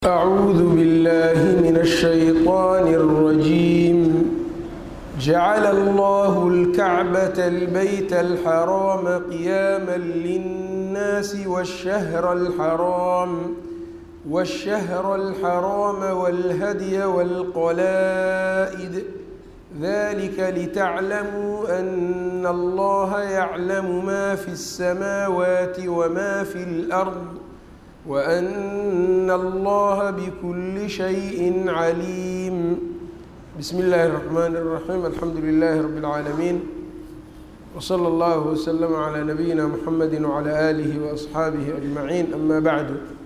أعوذ بالله من الشيطان الرجيم. جعل الله الكعبة البيت الحرام قياما للناس والشهر الحرام والهدي والقلائد ذلك لتعلموا أن الله يعلم ما في السماوات وما في الأرض وأن الله بكل شيء عليم. بسم الله الرحمن الرحيم. الحمد لله رب العالمين، وصلى الله وسلم على نبينا محمد وعلى آله وأصحaabihi أجمعين. أما بعد،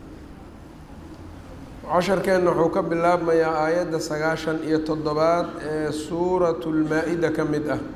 casharkeenna wuxuu ka bilaabmayaa aayadda 97 ee suuratu lmaa-ida ka mid ah.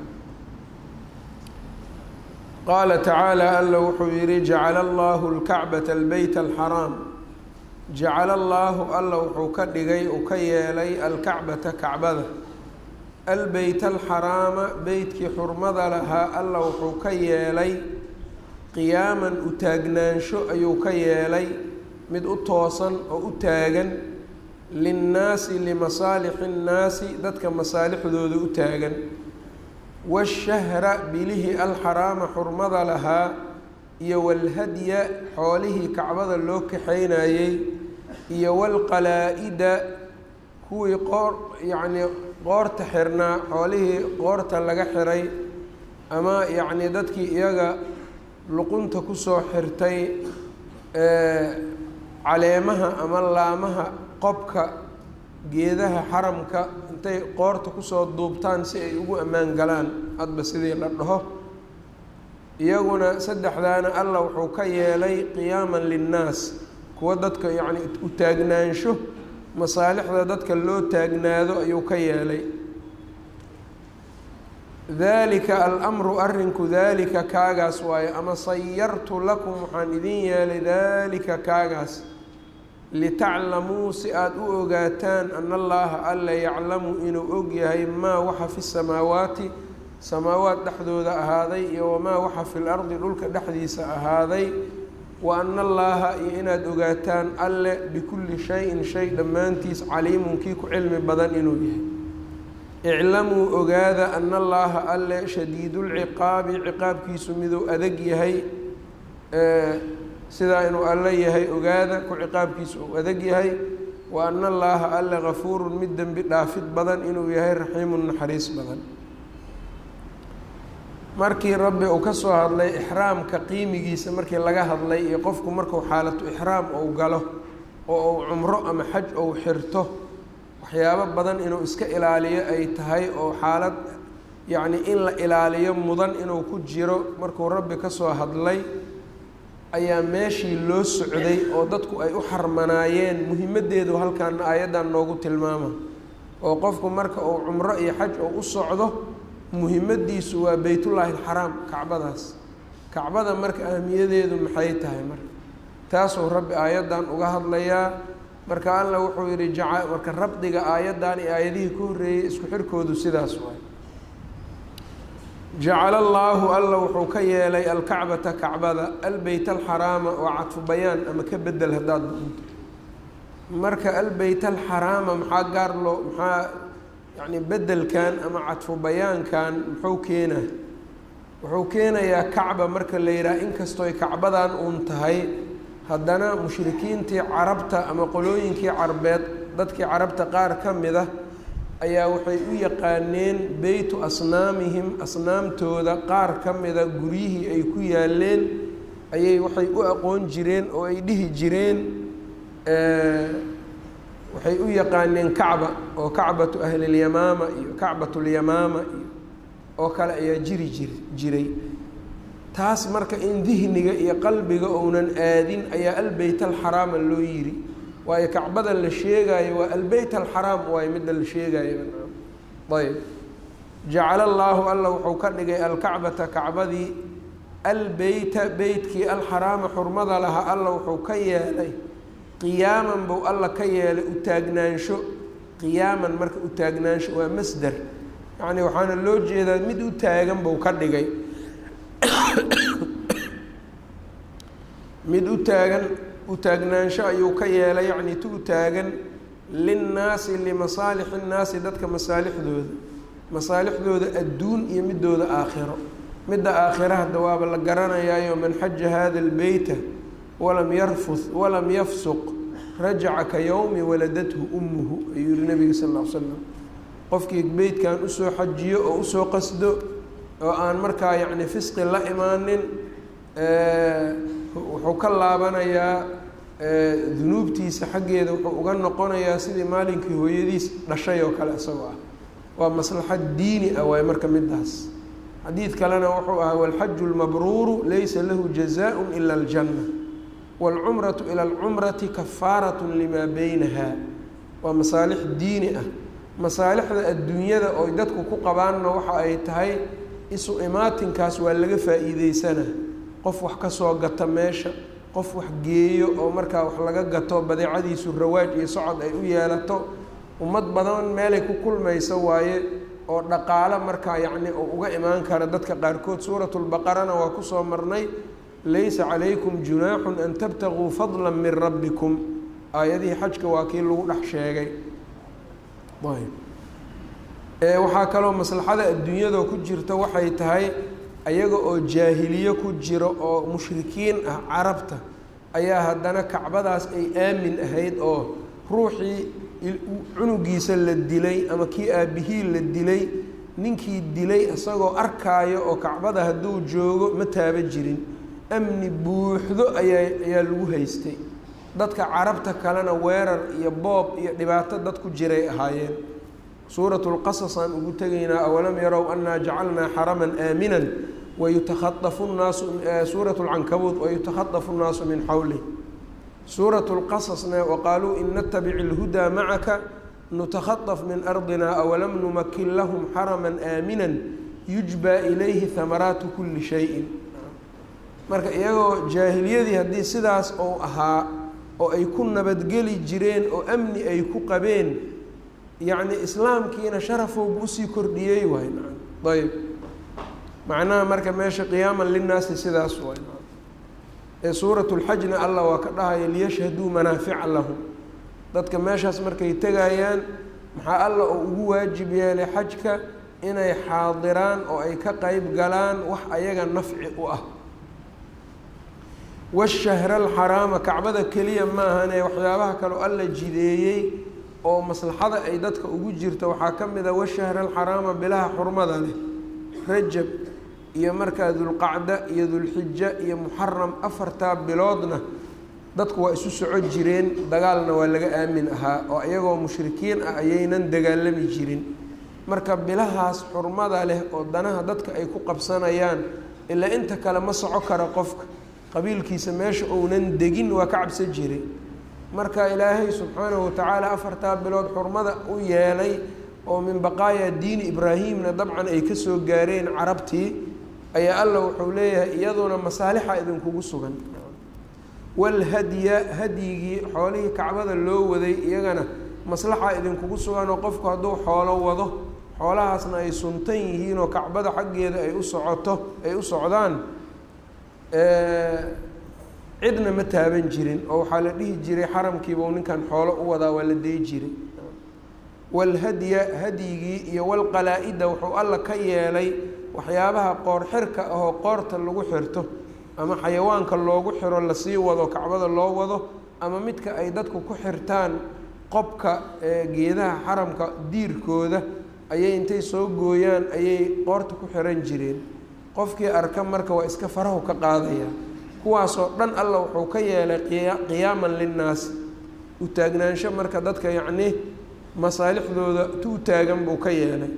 qaala tacaalى alla wuxuu yihi jacala allahu lkacbata albeyt alxaraam. jacala allaahu alla wuxuu ka dhigay uu ka yeelay alkacbata kacbada albeyt alxaraama beytkii xurmada lahaa alla wuxuu ka yeelay qiyaaman u taagnaansho ayuu ka yeelay, mid u toosan oo u taagan, linnaasi limasaalixi nnaasi dadka masaalixdooda u taagan, washahra bilihii alxaraama xurmada lahaa iyo walhadya xoolihii kacbada loo kaxaynayey iyo walqalaa-ida kuwii qoorta xirnaa, xoolihii qoorta laga xiray ama yacnii dadkii iyaga luqunta kusoo xirtay caleemaha ama laamaha qobka geedaha xaramka intay qoorta kusoo duubtaan si ay ugu ammaan galaan hadba sidii la dhaho. iyaguna saddexdaana alla wuxuu ka yeelay qiyaaman linnaas, kuwa dadka yacni u taagnaansho masaalixda dadka loo taagnaado ayuu ka yeelay. daalika alamru arrinku daalika kaagaas waaye, ama sayartu lakum waxaan idin yeelay daalika kaagaas litaclamuu si aada u ogaataan ana allaha alla yaclamu inuu og yahay maa waxa fi samaawaati samaawaat dhexdooda ahaaday iyo wamaa waxa fi lardi dhulka dhexdiisa ahaaday, wa ana allaaha iyo inaad ogaataan alle bikulli shayin shay dhammaantiis caliimun kii ku cilmi badan inuu yahay. iclamuu ogaada ana allaaha alle shadiidulciqaabi ciqaabkiisu miduu adag yahay, sidaa inuu alle yahay ogaada, ku ciqaabkiisu uu adag yahay. wa ana allaaha alle gafuurun mid dembi dhaafid badan inuu yahay, raxiimun naxariis badan. markii rabbi uu ka soo hadlay ixraamka qiimigiisa markii laga hadlay iyo qofku markuu xaalatu ixraam ou galo oo uu cumro ama xaj ou xirto waxyaabo badan inuu iska ilaaliyo ay tahay, oo xaalad yacni in la ilaaliyo mudan inuu ku jiro markuu rabbi ka soo hadlay ayaa meeshii loo socday oo dadku ay u xarmanaayeen muhimaddeedu halkaana aayaddan noogu tilmaama. oo qofku marka uu cumro iyo xaj ou u socdo muhimaddiisu waa beytullaahi alxaraam, kacbadaas. kacbada marka ahamiyadeedu maxay tahay marka taasuu rabbi aayaddan uga hadlayaa. marka alla wuxuu yihi marka rabdiga aayaddan iyo aayadihii ka horreeyey isku xirkoodu sidaas waay. jacala allaahu alla wuxuu ka yeelay alkacbata kacbada albeyt alxaraama waa cadfu bayaan ama ka bedel haddaad doonto. marka albeyt alxaraama maxaa yacni bedelkan ama cadfu bayaankan muxuu keenaa? wuxuu keenayaa kacba marka la yidhaha inkastooy kacbadan uun tahay, haddana mushrikiintii carabta ama qolooyinkii carbeed dadkii carabta qaar ka mid ah ayaa waxay u yaqaaneen beytu asnaamihim, asnaamtooda qaar ka mida guryihii ay ku yaaleen ayay waxay u aqoon jireen oo ay dhihi jireen waxay u yaqaaneen kacba, oo kacbatu ahlilyamaama iyo kacbatulyamaama iyo oo kale ayaa jiray. taas marka in dihniga iyo qalbiga ounan aadin ayaa albeyt alxaraama loo yiri, waayo kacbada la sheegaayo waa albeyt alxaraam waayo midda la sheegaayo. ayb jacala allaahu alla wuxuu ka dhigay alkacbata kacbadii albeyta beytkii alxaraama xurmada lahaa alla wuxuu ka yeelay qiyaaman buu alla ka yeelay u taagnaansho. qiyaaman marka u taagnaansho waa masder, yacni waxaana loo jeedaa mid u taagan buu ka dhigay mid u taagan utaagnaansho ayuu ka yeelay yacni tu taagan linnaasi limasaalixi nnaasi dadka masaalixdooda adduun iyo midooda aakhiro. midda aakhira hadda waaba la garanayaayo man xaja hada albeyta walam yarfuth walam yafsuq rajaca ka yowmi waladathu ummuhu ayuu yihi nabiga sal ll ly slam. qofkii beytkan usoo xajiyo oo usoo qasdo oo aan markaa yacni fisqi la imaanin wuxuu ka laabanayaa dunuubtiisa xaggeeda wuxuu uga noqonayaa sidii maalinkii hooyadiis dhashay oo kale isagoo ah. waa maslaxad diini ah waay marka midaas. xadiid kalena wuxuu ahaa walxaju lmabruuru laysa lahu jazaaء ila aljanna wاlcumratu ila alcumrati kafaaraة limaa beynaha. waa masaalix diini ah. masaalixda adduunyada oo dadku ku qabaanna waxa ay tahay isu imaatinkaas waa laga faa'iideysana. qof wax ka soo gata meesha, qof wax geeyo oo markaa wax laga gato badeecadiisu rawaaj iyo socod ay u yeelato. ummad badan meelay ku kulmayso waaye oo dhaqaalo markaa yacni oo uga imaan kara dadka qaarkood. suuratulbaqarana waa kusoo marnay laysa calaykum junaaxun an tabtaguu fadla min rabbikum. aayadihii xajka waa kii lagu dhex sheegay. waxaa kaloo maslaxada adduunyada ku jirta waxay tahay ayaga oo jaahiliye ku jiro oo mushrikiin ah carabta ayaa haddana kacbadaas ay aamin ahayd oo ruuxii cunugiisa la dilay ama kii aabihii la dilay ninkii dilay isagoo arkaayo oo kacbada hadduu joogo ma taaba jirin. amni buuxdo ayaa lagu haystay. dadka carabta kalena weerar iyo boob iyo dhibaato dad ku jiray ahaayeen. suuratu lqasas aan ugu tegaynaa awalam yarow annaa jacalnaa xaraman aaminan wayutakhadafu nnaasu suuratu lcankabuud wayutakhadafu nnaasu min xawlih. suuratu lqasasna waqaaluu in natabic ilhudaa macaka nutakhadaf min ardina awalam numakin lahum xaraman aaminan yujbaa ilayhi hamaraatu kuli shayin. marka iyagoo jaahiliyadii haddii sidaas ou ahaa oo ay ku nabadgeli jireen oo amni ay ku qabeen yacni islaamkiina sharafowbu usii kordhiyey waay. ayb macnaha marka meesha qiyaaman linnaasi sidaas waay. ee suuratu lxajna allah waa ka dhahaya liyashhaduu manaafica lahum. dadka meeshaas markay tegayaan maxaa alla oo ugu waajib yeelay xajka inay xaadiraan oo ay ka qeyb galaan wax ayaga nafci u ah. washahra alxaraama kacbada keliya maahane waxyaabaha kaleo alla jideeyey oo maslaxada ay dadka ugu jirta waxaa ka mid a washahra alxaraama bilaha xurmada leh rajab iyo markaa dulqacda iyo dulxija iyo muxaram. afartaa biloodna dadku waa isu soco jireen, dagaalna waa laga aamin ahaa oo iyagoo mushrikiin ah ayaynan dagaalami jirin. marka bilahaas xurmada leh oo danaha dadka ay ku qabsanayaan ilaa inta kale ma soco kara qofka qabiilkiisa meesha ounan degin waa ka cabsan jiray. marka ilaahay subxaanahu watacaala afartaa bilood xurmada u yeelay oo min baqaaya diini ibraahimna dabcan ay kasoo gaareen carabtii ayaa alla wuxuu leeyahay iyaduna masaalixa idinkugu sugan. walhadya hadyigii xoolihii kacbada loo waday iyagana maslaxa idinkugu sugan oo qofku hadduu xoolo wado xoolahaasna ay suntan yihiin oo kacbada xaggeeda ay u socdaan cidna ma taaban jirin oo waxaa la dhihi jiray xaramkiibau ninkan xoolo u wadaa waa la deyi jiray. walhadya hadyigii iyo walqalaa-ida wuxuu alla ka yeelay waxyaabaha qoor xirka ahoo qoorta lagu xirto ama xayawaanka loogu xiro lasii wado kacbada loo wado ama midka ay dadku ku xirtaan qobka geedaha xaramka diirkooda ayay intay soo gooyaan ayay qoorta ku xiran jireen. qofkii arka marka waa iska farahu ka qaadaya. kuwaasoo dhan alla wuxuu ka yeelay qiyaaman linnaasi u taagnaansho marka dadka yacni masaalixdooda u taagan buu ka yeelay.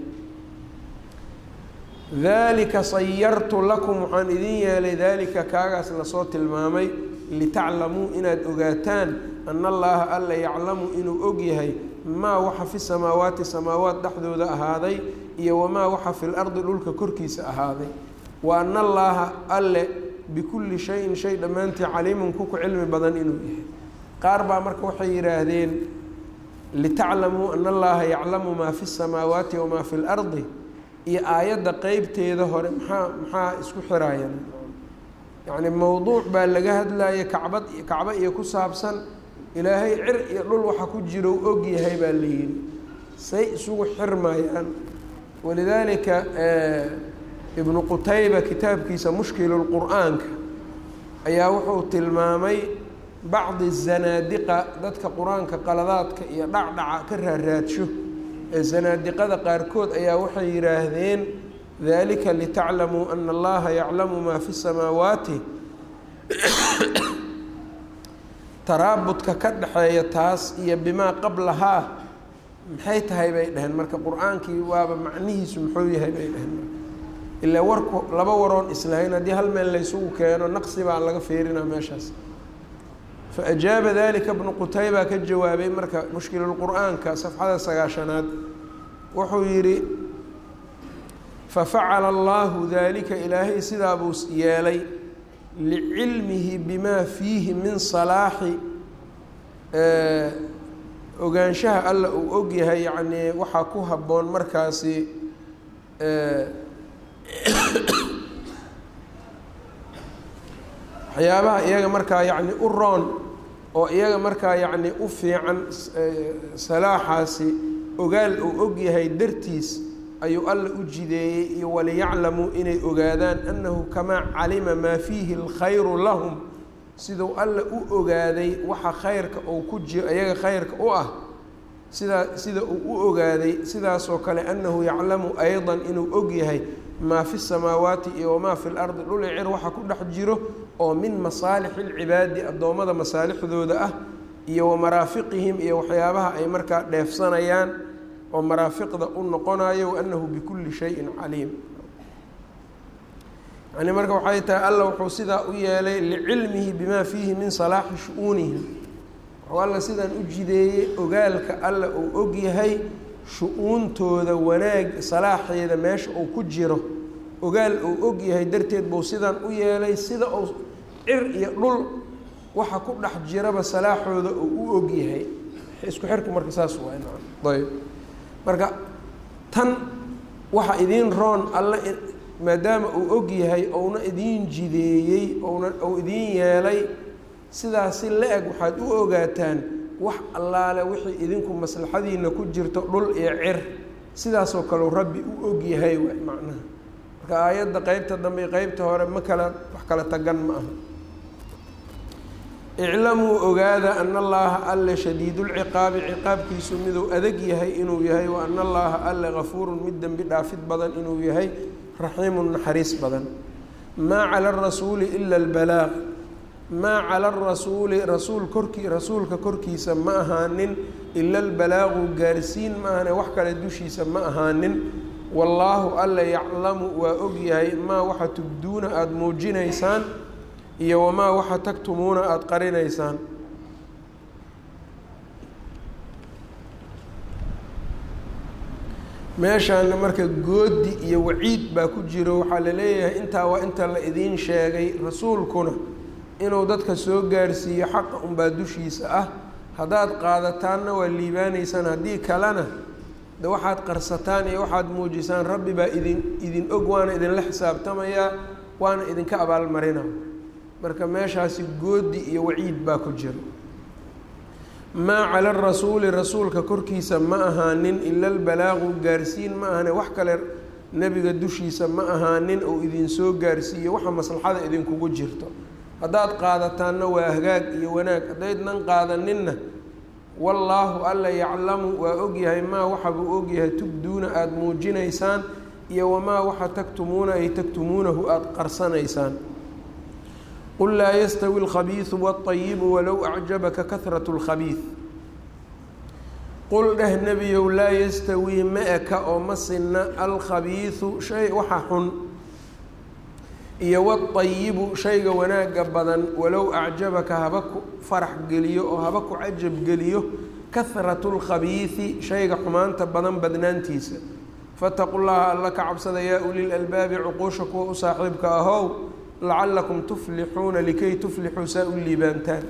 daalika sayartu lakum waxaan idin yeelay daalika kaagaas lasoo tilmaamay litaclamuu inaad ogaataan ana allaha alla yaclamu inuu og yahay maa waxa fi samaawaati samaawaat dhexdooda ahaaday iyo wamaa waxa fi lardi dhulka korkiisa ahaaday. wa ana allaaha alle bikulli shayin shay dhammaantii caliimun kuku cilmi badan inuu yahay. qaar baa marka waxay yidhaahdeen litaclamuu ana allaha yaclamu maa fi samaawaati wamaa fi lardi iyo aayadda qeybteeda hore maxaa isku xiraayaan. yacni mowduuc baa laga hadlaya kacbo iyo ku saabsan ilaahay cir iyo dhul waxa ku jiro u og yahay baa la yidhi say isugu xirmayaan walidaalika ibnu qutayba kitaabkiisa mushkilulqur'aanka ayaa wuxuu tilmaamay bacdi zanaadiqa dadka qur-aanka qaladaadka iyo dhacdhaca ka raaraadsho ee zanaadiqada qaarkood ayaa waxay yidhaahdeen dalika litaclamuu ana allaha yaclamu maa fi samaawaati taraabudka ka dhexeeya taas iyo bimaa qablahaa maxay tahay bay dhaheen marka qur-aankii waaba macnihiisu muxuu yahay bay dhaheen ilaa warku laba waroon islahayn haddii hal meel laysugu keeno naqsi baa laga fiirinaa meeshaas fa ajaaba dalika ibnu qutayba ka jawaabay marka mushkilulqur'aanka safxada 9aad wuxuu yidhi fafacala allahu dalika ilaahay sidaa buu yeelay licilmihi bimaa fiihi min salaaxi ogaanshaha alla uu og yahay yacnii waxaa ku habboon markaasi waxyaabaha iyaga markaa yacni u roon oo iyaga markaa yacni u fiican salaaxaasi ogaal uu og yahay dartiis ayuu alla u jideeyey iyo waliyaclamuu inay ogaadaan annahu kamaa calima maa fiihi alkhayru lahum siduu alla u ogaaday waxa khayrka uu ku jiro iyaga khayrka u ah sida uu u ogaaday sidaasoo kale annahu yaclamu aydan inuu og yahay maa fi samaawaati iyo wamaa fi lardi dhul cir waxa ku dhex jiro oo min masaalixi alcibaadi addoommada masaalixdooda ah iyo wa maraafiqihim iyo waxyaabaha ay markaa dheefsanayaan oo maraafiqda u noqonayo waannahu bikulli shayin caliim yani marka waxay tahay alla wuxuu sidaa u yeelay licilmihi bimaa fiihi min salaaxi shu-uunihim wuxuu alla sidaan u jideeyey ogaalka alla uu og yahay shu-uuntooda wanaag salaaxeeda meesha uu ku jiro ogaal uu og yahay darteed buu sidaan u yeelay sida uu cir iyo dhul waxa ku dhex jiraba salaaxooda uu u og yahay isku xirku marka saas waa ayb marka tan waxa idiin roon alla maadaama uu og yahay ouna idiin jideeyey ou idiin yeelay sidaasi la-eg waxaad u ogaataan wax allaale wixii idinku maslaxadiina ku jirto dhul iyo cir sidaasoo kaleu rabbi u og yahay waay macnaha marka aayadda qeybta dambe qeybta hore ma kala wax kala tagan ma aha iclamuu ogaada ana allaha alle shadiidulciqaabi ciqaabkiisu miduu adag yahay inuu yahay wa ana allaha alle gafuurun mid dembi dhaafid badan inuu yahay raxiimun naxariis badan maa cala arasuuli ila albalaaq maa cala arasuuli rasuulka korkiisa ma ahaanin ila albalaaqu gaarsiin ma ahane wax kale dushiisa ma ahaanin wallaahu alle yaclamu waa og yahay maa waxa tubduuna aada muujinaysaan iyo wamaa waxa tagtumuuna aada qarinaysaan meeshaana marka goodi iyo waciid baa ku jiro waxaa la leeyahay intaa waa inta la idiin sheegay rasuulkuna inuu dadka soo gaarsiiyo xaqa unbaa dushiisa ah haddaad qaadataanna waa liibaanaysaan haddii kalena de waxaad qarsataan iyo waxaad muujisaan rabbi baa idin og waana idinla xisaabtamayaa waana idinka abaalmarina marka meeshaasi goodi iyo waciid baa ku jiro maa cala arasuuli rasuulka korkiisa ma ahaanin ila albalaaqu gaarsiin ma ahane wax kale nebiga dushiisa ma ahaanin ou idinsoo gaarsiiyo waxa maslaxada idinkugu jirto haddaad qaadataanna waa hagaag iyo wanaag haddaydnan qaadaninna wallaahu alla yaclamu waa ogyahay maa waxa buu ogyahay tubduuna aada muujinaysaan iyo wamaa waxa tagtumuuna ay tagtumuunahu aada qarsanaysaan qul laa yastawi alkhabiisu waalayibu walow acjabaka kahratu lkhabiis qul dheh nebiyow laa yastawii ma eka oo ma sinna alkhabiisu shay waxa xun iyo waalayibu shayga wanaagga badan walow acjabaka haba ku farax geliyo oo haba ku cajab geliyo kahratu lkhabiisi shayga xumaanta badan badnaantiisa fataqu llaha alla ka cabsada yaa ulil albaabi cuquusha kuwa u saaxiibka ahow lacalakum tuflixuuna likay tuflixuu saa u liibaantaan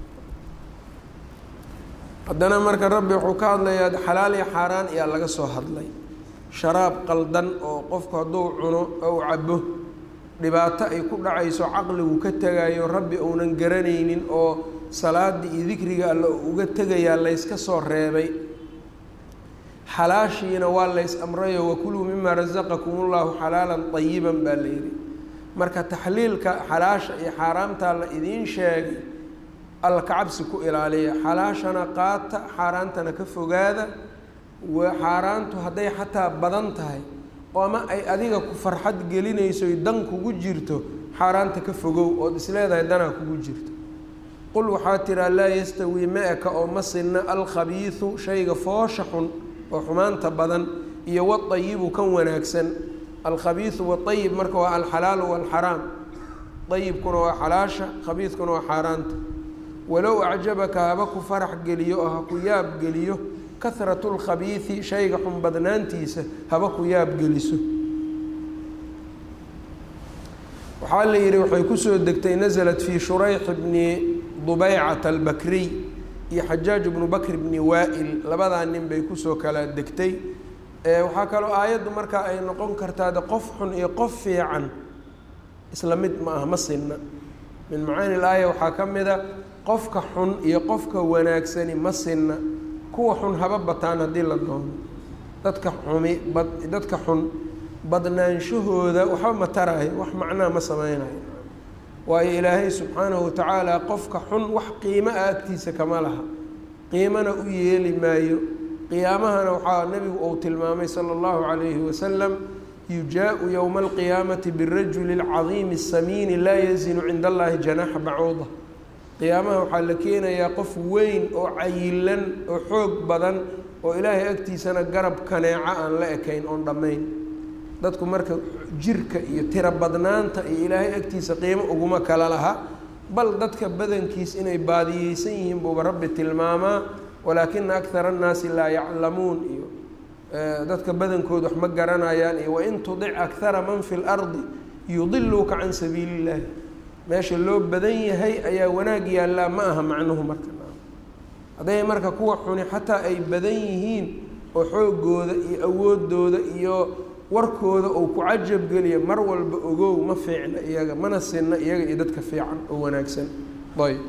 haddana marka rabbi wuxuu ka hadlayaa xalaal iyo xaaraan ayaa laga soo hadlay sharaab qaldan oo qofku hadduu cuno ou cabo dhibaato ay ku dhacayso caqligu ka tagayo rabbi uunan garanaynin oo salaadii iyo dikriga alla uga tegayaa layska soo reebay xalaashiina waa lays amrayo wakuluu mima rasaqakum ullahu xalaalan tayiban baa la yidhi marka taxliilka xalaasha iyo xaaraamtaa la idiin sheegay alla ka cabsi ku ilaaliya xalaashana qaata xaaraantana ka fogaada xaaraantu hadday xataa badan tahay oo ama ay adiga ku farxad gelinayso dan kugu jirto xaaraanta ka fogow ood isleedahay danaa kugu jirto qul waxaa tiraa laa yastawii ma-aka oo ma sinna alkhabiisu shayga foosha xun oo xumaanta badan iyo wadayibu kan wanaagsan alkhabiisu waayib marka waa alxalaalu waalxaraam ayibkuna waa xalaasha khabiiskuna waa xaaraanta walow acjabaka haba ku farax geliyo oo ha ku yaab geliyo kahratu lkhabiisi shayga xun badnaantiisa haba ku yaab geliso waxaa la yidhi waxay kusoo degtay nasalat fii shurayx bni dubeycata albakriy iyo xajaaj bnu bakr bni waa-il labadaa nin bay kusoo kala degtay waxaa kaloo aayaddu markaa ay noqon kartaa de qof xun iyo qof fiican isla mid ma aha ma sinna min macaani ilaaya waxaa ka mida qofka xun iyo qofka wanaagsani ma sinna kuwa xun haba bataan haddii la doono dadka xun badnaanshahooda waxba ma taraayo wax macnaa ma sameynayo waayo ilaahay subxaanahu watacaala qofka xun wax qiimo a agtiisa kama laha qiimana u yeeli maayo qiyaamahana waxaa nebigu uu tilmaamay sala allahu calayhi wasalam yujaau yowma alqiyaamati birajuli alcadiimi asamiini laa yazinu cinda allahi janaaxa bacuuda qiyaamaha waxaa la keenayaa qof weyn oo cayilan oo xoog badan oo ilaahay agtiisana garab kaneeca aan la ekayn oon dhammayn dadku marka jirka iyo tiro badnaanta iyo ilaahay agtiisa qiimo uguma kala laha bal dadka badankiis inay baadiyeysan yihiin buuba rabbi tilmaamaa walaakina akara annaasi laa yaclamuun iyo dadka badankood wax ma garanayaan iyo wain tudic akara man fi lardi yudiluuka can sabiili illahi meesha loo badan yahay ayaa wanaag yaallaa ma aha macnuhu marka hadday marka kuwa xuni xataa ay badan yihiin oo xoogooda iyo awoodooda iyo warkooda uu ku cajab geliya mar walba ogow ma fiicna iyaga mana sinna iyaga iyo dadka fiican oo wanaagsan ayb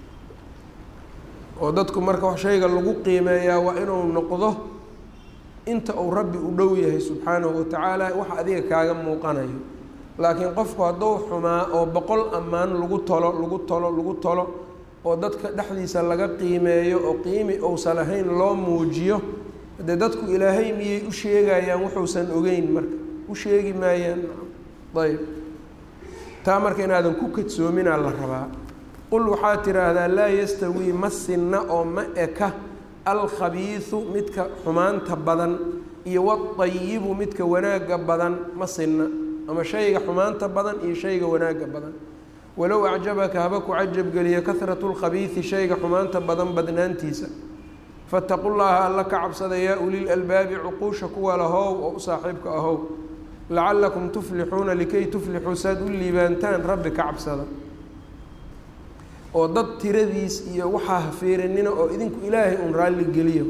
oo dadku marka wax shayga lagu qiimeeyaa waa inuu noqdo inta uu rabbi u dhow yahay subxaanahu watacaala wax adiga kaaga muuqanayo laakiin qofku hadduu xumaa oo boqol ammaan lagu tolo oo dadka dhexdiisa laga qiimeeyo oo qiimi uusan ahayn loo muujiyo dee dadku ilaahay miyay u sheegayaan wuxuusan ogeyn marka u sheegi maayaan ayb taa marka inaadan ku kadsoominaa la rabaa qul waxaa tiraahdaa laa yastawii ma sinna oo ma eka alkhabiisu midka xumaanta badan iyo wadayibu midka wanaagga badan ma sinna ama shayga xumaanta badan iyo shayga wanaagga badan walow acjabaka haba ku cajabgeliya kahratu lkhabiisi shayga xumaanta badan badnaantiisa faataqu llaha alla ka cabsada yaa ulil albaabi cuquusha kuwa lahow oo u saaxiibka ahow lacalakum tuflixuuna likay tuflixuu saad u liibaantaan rabbi ka cabsada oo dad tiradiis iyo waxaa hafiirinina oo idinku ilaahay un raalli geliya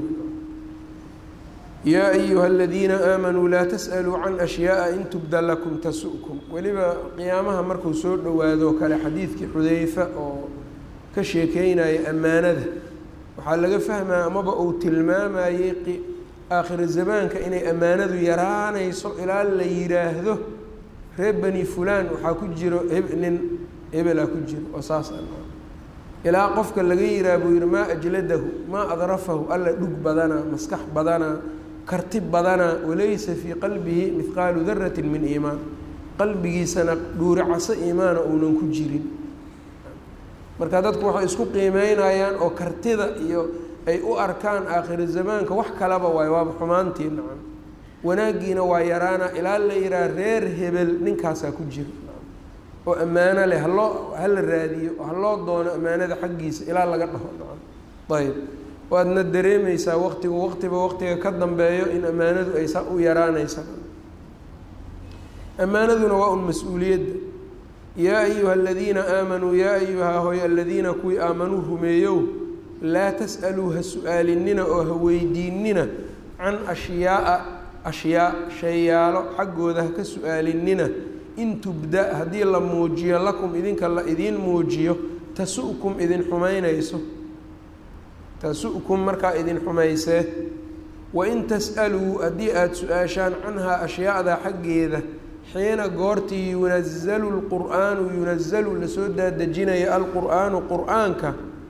yaa ayuha aladiina aamanuu laa tas'aluu can ashyaaa in tubda lakum tasu'kum weliba qiyaamaha markuu soo dhowaado kale xadiidkii xudeyfa oo ka sheekeynaya ammaanada waxaa laga fahmaya amaba uu tilmaamayey aakhiri zamaanka inay ammaanadu yaraanayso ilaa la yiraahdo reer bani fulaan waxaa ku jiro nin hebelaa ku jiro oo saas ilaa qofka laga yiraa buu yihi maa ajladahu maa adrafahu alla dhug badanaa maskax badanaa karti badanaa walaysa fii qalbihi mihqaalu daratin min iimaan qalbigiisana dhuuricaso iimaana uunan ku jirin marka dadku waxay isku qiimeynayaan oo kartida iyo ay u arkaan aakhiri zamaanka wax kalaba waay waaba xumaantii nacan wanaaggiina waa yaraana ilaa la yihaa reer hebel ninkaasaa ku jira oo ammaano leh hala raadiyo haloo doono ammaanada xaggiisa ilaa laga dhaho nacan ayb waadna dareemaysaa waqtiba waqtiga ka dambeeyo in ammaanadu ay saa u yaraanaysa ammaanaduna waa un mas-uuliyadda yaa ayuha aladiina aamanuu yaa ayuha hoy aladiina kuwii aamanuu rumeeyow laa tas'aluu ha su-aalinina oo ha weydiinina can ashyaa shayaalo xaggooda ha ka su-aalinina in tubda haddii la muujiyo lakum idinka la idiin muujiyo tasu'kum idin xumaynayso tasu'kum markaa idin xumaysee wain tas'aluu haddii aada su-aashaan canhaa ashyaada xaggeeda xiina goortii yunazalu lqur'aanu yunazalu lasoo daadejinaya alqur'aanu qur'aanka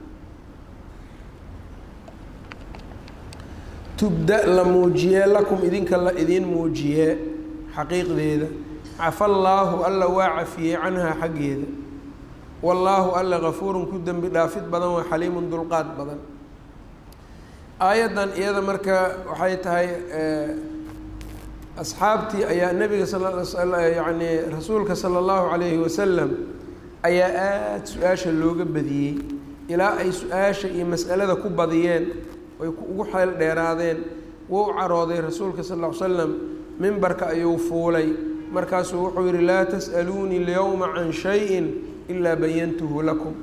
tubda la muujiyee lakum idinka la idiin muujiyee xaqiiqdeeda cafa allaahu alla waa cafiyey canhaa xaggeeda wallaahu alla gafuurun ku dembi dhaafid badan waa xaliimun dulqaad badan aayaddan iyada marka waxay tahay asxaabtii ayaa nebiga yani rasuulka sala allahu calayhi wasalam ayaa aada su-aasha looga badiyey ilaa ay su-aasha iyo mas'alada ku badiyeen ay ugu xeel dheeraadeen wou carooday rasuulka sal ll ly slam mimbarka ayuu fuulay markaasuu wuxuu yihi laa tas'aluunii alyawma can shayin ilaa bayantuhu lakum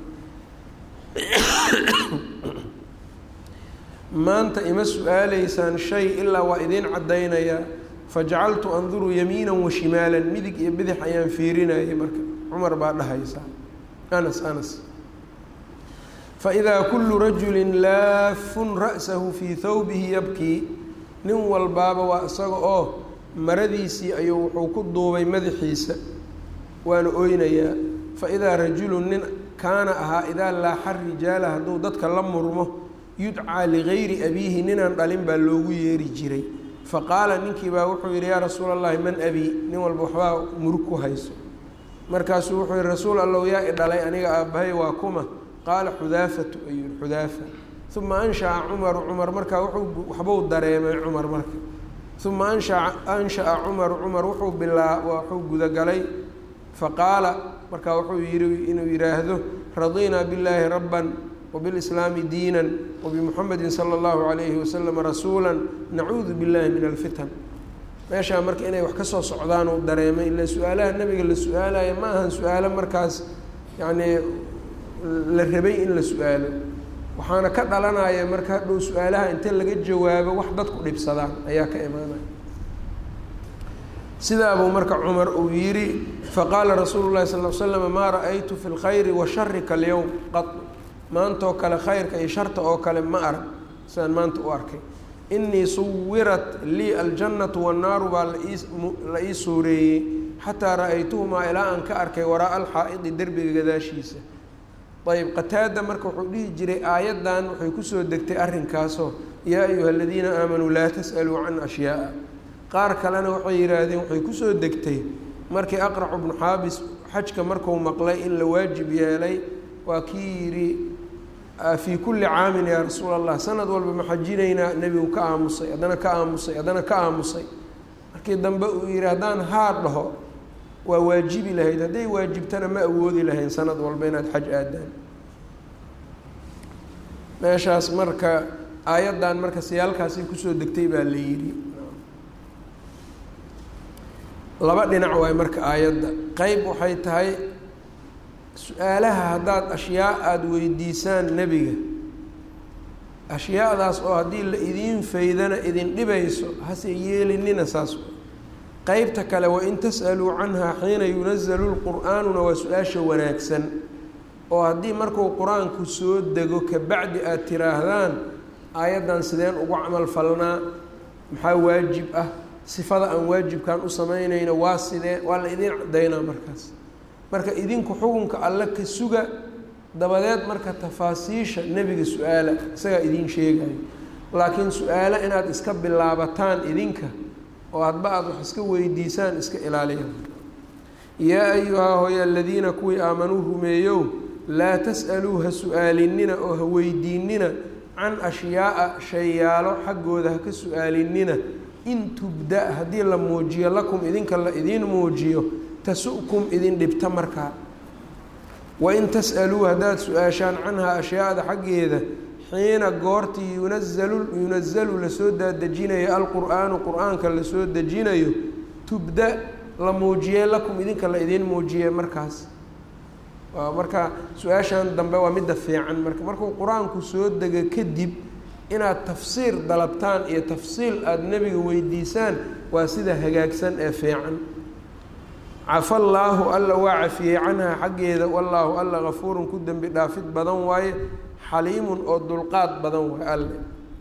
maanta ima su-aalaysaan shay ilaa waa idiin caddaynayaa fajacaltu anduru yamiina wa shimaalan midig iyo bidix ayaan fiirinayay marka cumar baa dhahaysaa anas faidaa kullu rajulin laafun ra'sahu fii thawbihi yabkii nin walbaaba waa isaga oo maradiisii ayuu wuxuu ku duubay madaxiisa waana oynayaa faidaa rajulun nin kaana ahaa idaa laaxa rijaala hadduu dadka la murmo yudcaa ligayri abiihi ninaan dhalin baa loogu yeeri jiray faqaala ninkii baa wuxuu yidhi yaa rasuula allahi man abii nin walba waxbaa murug ku hayso markaasuu wuxuu yihi rasuul allow yaa i dhalay aniga aabbahay waa kuma qaala xudaafatu ayuu yihi xudaafa uma ansha'a cumaru cumar markaa waxbuu dareemay cumar marka uma ansha'a cumaru cumar wuxuu gudagalay faqaala markaa wuxuu yihi inuu yidhaahdo radiinaa billaahi rabban وبالإسلام دينا وبمحمد صلى الله عليه وسلم رسuuلا نacuudu bالlahi min الfitan meeshaa marka inay wax ka soo socdaan u dareemay ila su-aalaha nebiga la su-aalayo ma ahan su-aalo markaas yacnii la rabay in la su-aalo waxaana ka dhalanaya marka hadhow su-aalaha inta laga jawaabo wax dadku dhibsadaan ayaa ka imaanaya sidaabuu marka cumar uu yihi faqaala rasuulu الlahi sal ل slam maa ra'aytu fi اlkhayri وashari kalyowm qط maantoo kale khayrka iyo sharta oo kale ma arag sidaan maanta u arkay inii suwirat lii aljannatu wannaaru baa la ii suureeyey xataa ra-aytuhumaa ilaa aan ka arkay waraa'a alxaa'idi derbiga gadaashiisa ayb qataada marka wuxuu dhihi jiray aayaddan waxay kusoo degtay arrinkaasoo yaa ayuha aladiina aamanuu laa tas'aluu can ashyaa'a qaar kalena waxay yidhaahdeen waxay kusoo degtay markii aqracu bnu xaabis xajka marku maqlay in la waajib yeelay waa kii yidhi fii kulli caamin yaa rasuula allah sanad walba ma xajinaynaa nebigu ka aamusay haddana ka aamusay haddana ka aamusay markii dambe uu yihi haddaan haa dhaho waa waajibi lahayd hadday waajibtana ma awoodi lahayn sanad walba inaad xaj aadaan meeshaas marka aayaddan marka siyaalkaasay kusoo degtay baa la yidhi laba dhinac waay marka aayadda qeyb waxay tahay su-aalaha haddaad ashyaa aada weydiisaan nebiga ashyaadaas oo haddii la idiin faydana idin dhibayso hase yeelinina saas qeybta kale wain tas'aluu canhaa xiina yunazalu lqur'aanuna waa su-aasha wanaagsan oo haddii markuu qur-aanku soo dego kabacdi aada tiraahdaan aayaddan sideen ugu camal falnaa maxaa waajib ah sifada aan waajibkan u samaynayno waa sidee waa la idiin caddaynaa markaas marka idinku xukunka alle ka suga dabadeed marka tafaasiisha nebiga su-aala isagaa idiin sheegayo laakiin su-aalo inaad iska bilaabataan idinka oo hadba aada wax iska weydiisaan iska ilaaliya yaa ayuhaa hooya aladiina kuwii aamanuu rumeeyow laa tas'aluu ha su-aalinina oo ha weydiinina can ashyaa'a shayaalo xaggooda ha ka su-aalinina in tubda haddii la muujiyo lakum idinka la idiin muujiyo tasu'kum idin dhibta markaa wain tas'aluu haddaad su-aashaan canhaa ashyaada xaggeeda xiina goortii yunazalu lasoo daadejinayo alqur'aanu qur-aanka lasoo dejinayo tubda la muujiyee lakum idinka la idiin muujiyee markaas marka su-aashan dambe waa midda fiican markuu qur-aanku soo dega kadib inaad tafsiir dalabtaan iyo tafsiil aada nebiga weydiisaan waa sida hagaagsan ee fiican cafa allaahu alla waa cafiyey canhaa xaggeeda wallaahu alla gafuurun ku dembi dhaafid badan waaye xaliimun oo dulqaad badan waaye alle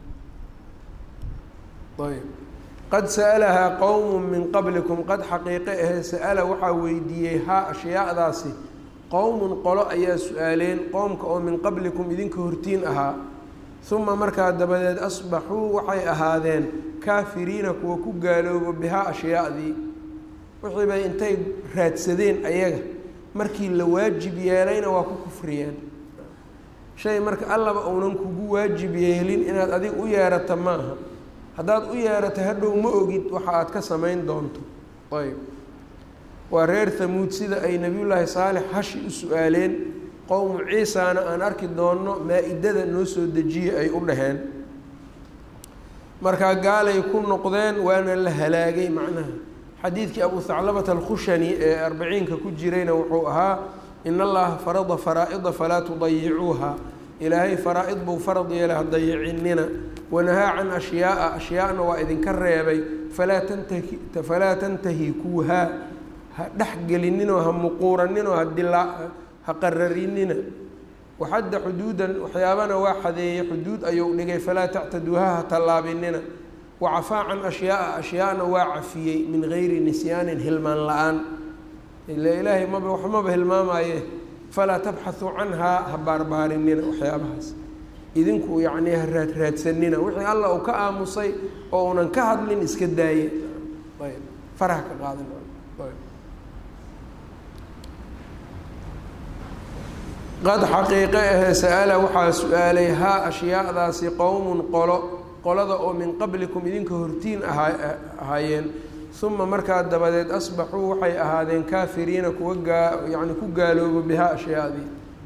ayb qad sa'alahaa qowmun min qablikum qad xaqiiqe ahee sa'ala waxaa weydiiyey haa ashyaadaasi qowmun qolo ayaa su-aaleen qoomka oo min qablikum idinka hortiin ahaa uma markaa dabadeed asbaxuu waxay ahaadeen kaafiriina kuwa ku gaaloobo bihaa ashyaadii wixii bay intay raadsadeen ayaga markii la waajib yeelayna waa ku kufriyeen shay marka allaba uunan kugu waajib yeelin inaad adig u yeerato ma aha haddaad u yeerato hadhow ma ogid waxa aad ka samayn doonto ayb waa reer hamuud sida ay nebiyullaahi saalix hashi u su-aaleen qowmu ciisana aan arki doonno maa-idada noo soo dejiye ay u dhaheen markaa gaalay ku noqdeen waana la halaagay macnaha xadiidkii abu haclabata alkhushani ee 40 ku jirayna wuxuu ahaa in allaha farada faraa'ida falaa tudayicuuha ilaahay faraa-id buu farad yeelay ha dayicinina wanahaa can ashyaaa ashyaana waa idinka reebay falaa tantahikuuhaa ha dhexgelininoo ha muquuraninoo ha qararinina waxadda xuduudan waxyaabana waa xadeeyey xuduud ayuu dhigay falaa tactaduuha ha tallaabinina wacafaa can ashyaaa ashyaana waa cafiyey min gayri nisyaanin hilmaan la-aan ila ilaahay waxmaba hilmaamaaye falaa tabxathuu canhaa ha baarbaarinina waxyaabahaas idinku yacnii ha raadsanina wixii alla uu ka aamusay oo unan ka hadlin iska daaye ayb faraha ka qaadan qad xaqiiqe ahee sa-ala waxaa su-aalay haa ashyaadaasi qowmun qolada oo min qablikum idinka hortiin ahaayeen uma markaa dabadeed asbaxuu waxay ahaadeen kaafiriina kuwa yani ku gaaloobo bihaa ashyaadii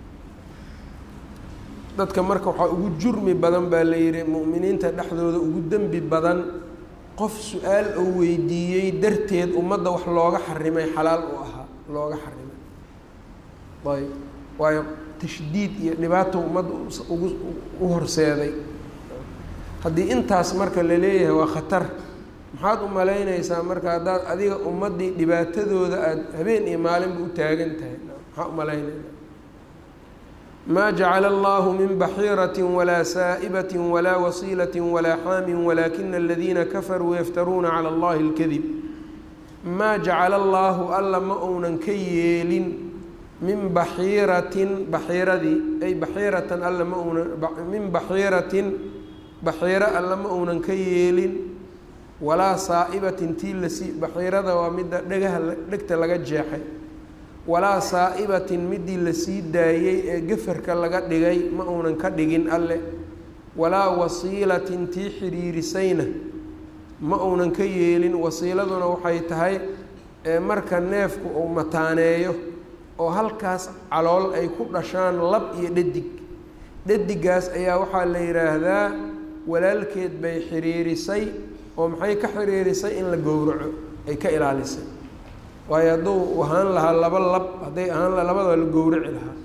dadka marka waxaa ugu jurmi badan baa la yihi mu'miniinta dhexdooda ugu dembi badan qof su-aal oo weydiiyey darteed ummadda wax looga xarimay xalaal u ahaa looga xarimay ayb waayo tashdiid iyo dhibaato ummadda u horseeday haddii intaas marka la leeyahay waa khatar maxaad u malaynaysaa marka haddaad adiga ummaddii dhibaatadooda aada habeen iyo maalinba u taagan tahay maxaa u malaynaysaa maa jacala allahu min baxiirati walaa saa'ibati walaa wasiilati walaa xaamin walaakina aladiina kafaruu yaftaruuna cala allahi اlkadib maa jacala allaahu alla ma uunan ka yeelin min baxiiratin baxiiradii ay baxiiratan alla ma uunan min baxiiratin baxiiro alla ma uunan ka yeelin walaa saa'ibatin tii lasii baxiirada waa midda dhegta laga jeexay walaa saa'ibatin midii lasii daayey ee gafarka laga dhigay ma uunan ka dhigin alle walaa wasiilatin tii xiriirisayna ma uunan ka yeelin wasiiladuna waxay tahay marka neefku uu mataaneeyo oo halkaas calool ay ku dhashaan lab iyo dhadig dhadigaas ayaa waxaa la yidhaahdaa walaalkeed bay xiriirisay oo maxay ka xiriirisay in la gowraco ay ka ilaalisay waayo hadduu ahaan lahaa laba lab hadday ahaan laha labada la gowraci lahaa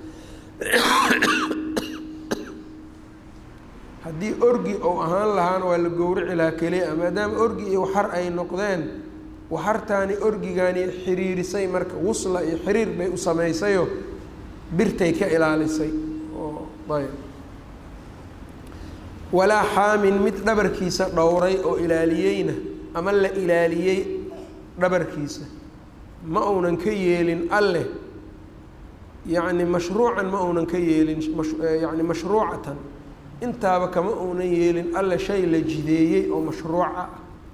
haddii orgi ou ahaan lahaana waa la gowraci lahaa keliya maadaama orgi iyo waxar ay noqdeen waxartaani orgigaani xiriirisay marka wusla iyo xiriir bay u samaysayo birtay ka ilaalisay oo ayb walaa xaamin mid dhabarkiisa dhowray oo ilaaliyeyna ama la ilaaliyey dhabarkiisa ma uunan ka yeelin alleh yacni mashruucan ma uunan ka yeelin yani mashruucatan intaaba kama uunan yeelin alle shay la jideeyey oo mashruuca ah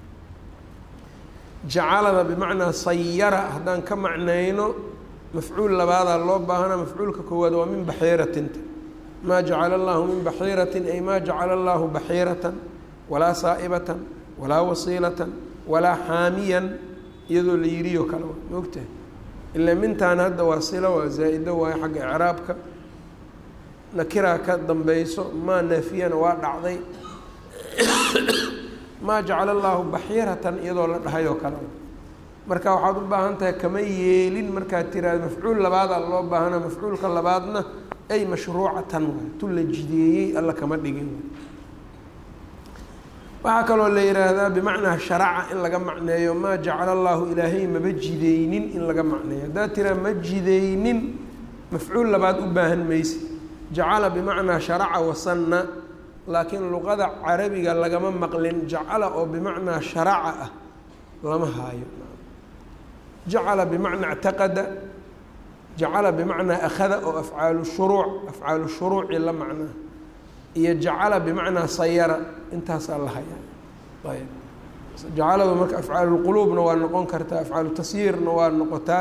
jacalada bimacnaa sayara haddaan ka macnayno mafcuul labaadaa loo baahanaa mafcuulka koowaad waa min baxiiratinta maa jacala allahu min baxiiratin ay maa jacala allahu baxiiratan walaa saa'ibatan walaa wasiilatan walaa xaamiyan iyadoo la yiriyo kale ma ogtahay ilaa mintaan hadda waa silo waa zaa-ido waayo xagga icraabka nakiraa ka dambeyso maa naafiyana waa dhacday maa jacala allaahu baxiiratan iyadoo la dhahay oo kale marka waxaad u baahan tahay kama yeelin markaad tiraada mafcuul labaadaa loo baahana mafcuulka labaadna ay mashruucatan waay tu la jideeyey alla kama dhigin waxaa kaloo la yidhaahdaa bimacnaa sharaca in laga macneeyo maa jacala allaahu ilaahay maba jidaynin in laga macneeyo haddaad tiraa ma jidaynin mafcuul labaad u baahan mayse jacala bimacnaa sharaca wasanna laakiin luqada carabiga lagama maqlin jacala oo bimacnaa sharaca ah lama haayo jacala bimacnaa اctaqada jacala bimacnaa akhada oo afcaalu shuruuci la macnaa iyo jacala bimacnaa sayara intaasaa la hayaa ayb jacaladu marka afcaalulquluubna waa noqon kartaa afcaalu tasyiirna waa noqotaa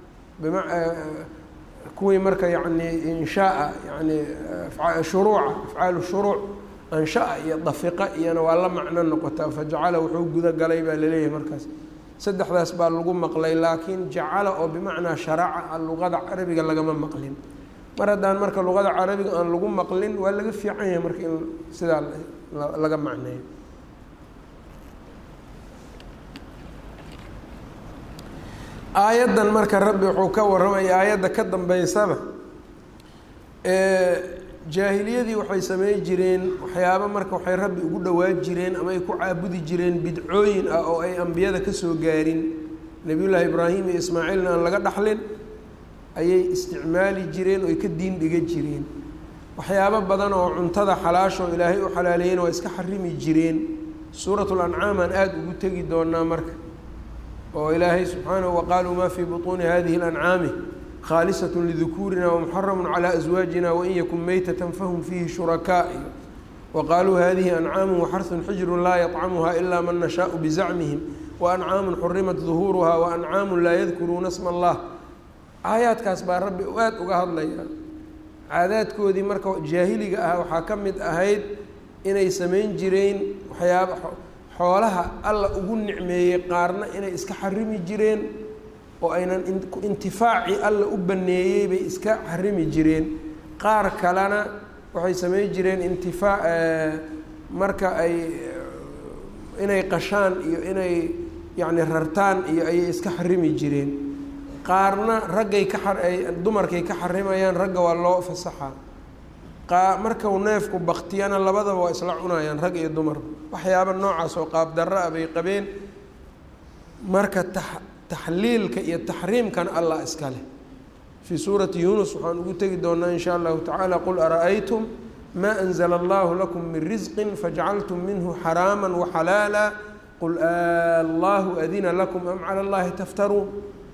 kuwii marka yani inshaaa yani shuruuca afcaalu shuruuc anshaa iyo dafiqa iyona waa la macno noqotaa fajacala wuxuu guda galay baa laleeyahay markaas saddexdaas baa lagu maqlay laakiin jacala oo bimacnaa sharaca luqada carabiga lagama maqlin mar haddaan marka luqada carabiga aan lagu maqlin waa laga fiican yahay marka in sidaa laga macneeyo aayaddan marka rabbi wuxuu ka warramaya aayadda ka dambeysaba jaahiliyadii waxay samey jireen waxyaaba marka waxay rabbi ugu dhowaan jireen ama ay ku caabudi jireen bidcooyin ah oo ay ambiyada ka soo gaarin nebiyullaahi ibraahim iyo ismaaciilna aan laga dhaxlin ayay isticmaali jireen oo ay ka diin dhiga jireen waxyaabo badan oo cuntada xalaasho ilaahay u xalaaleeyeen waa iska xarimi jireen suuratul ancaam aan aada ugu tegi doonaa marka oo ilaahay subxaanahu waqaaluu maa fii butuuni hadihi اlancaami khaalisat lidukuurina wamuxaramu calى aswaajina wain yakun meytatan fahum fiihi shurakaa waqaaluu hadihi ancaamu waxarun xijru laa yطcamuha ilaa man nashaau bizacmihim waancaamu xurimat duhuuruha waancaamu laa yadkuruuna sma allah aayaadkaas baa rabbi aada uga hadlaya caadaadkoodii marka jaahiliga ah waxaa ka mid ahayd inay samayn jireen waxyaaba xoolaha alla ugu nicmeeyey qaarna inay iska xarimi jireen oo aynan intifaaci alla u baneeyey bay iska xarimi jireen qaar kalena waxay samayn jireen marka ay inay qashaan iyo inay yacni rartaan iyo ayay iska xarimi jireen qaarna raggay dumarkay ka xarimayaan ragga waa loo fasaxaa markau neefku baktiyana labadaba waa isla cunayaan rag iyo dumarba waxyaaba noocaas oo qaab darro ah bay qabeen marka taxliilka iyo taxriimkan allah iska leh fii suurati yunus waxaan ugu tegi doonaa in shaa allahu tacaala qul ara'aytum maa anzla allahu lakum min risqin fajacaltum minhu xaraama waxalaala qul allahu adina lakum am cala allahi taftaruun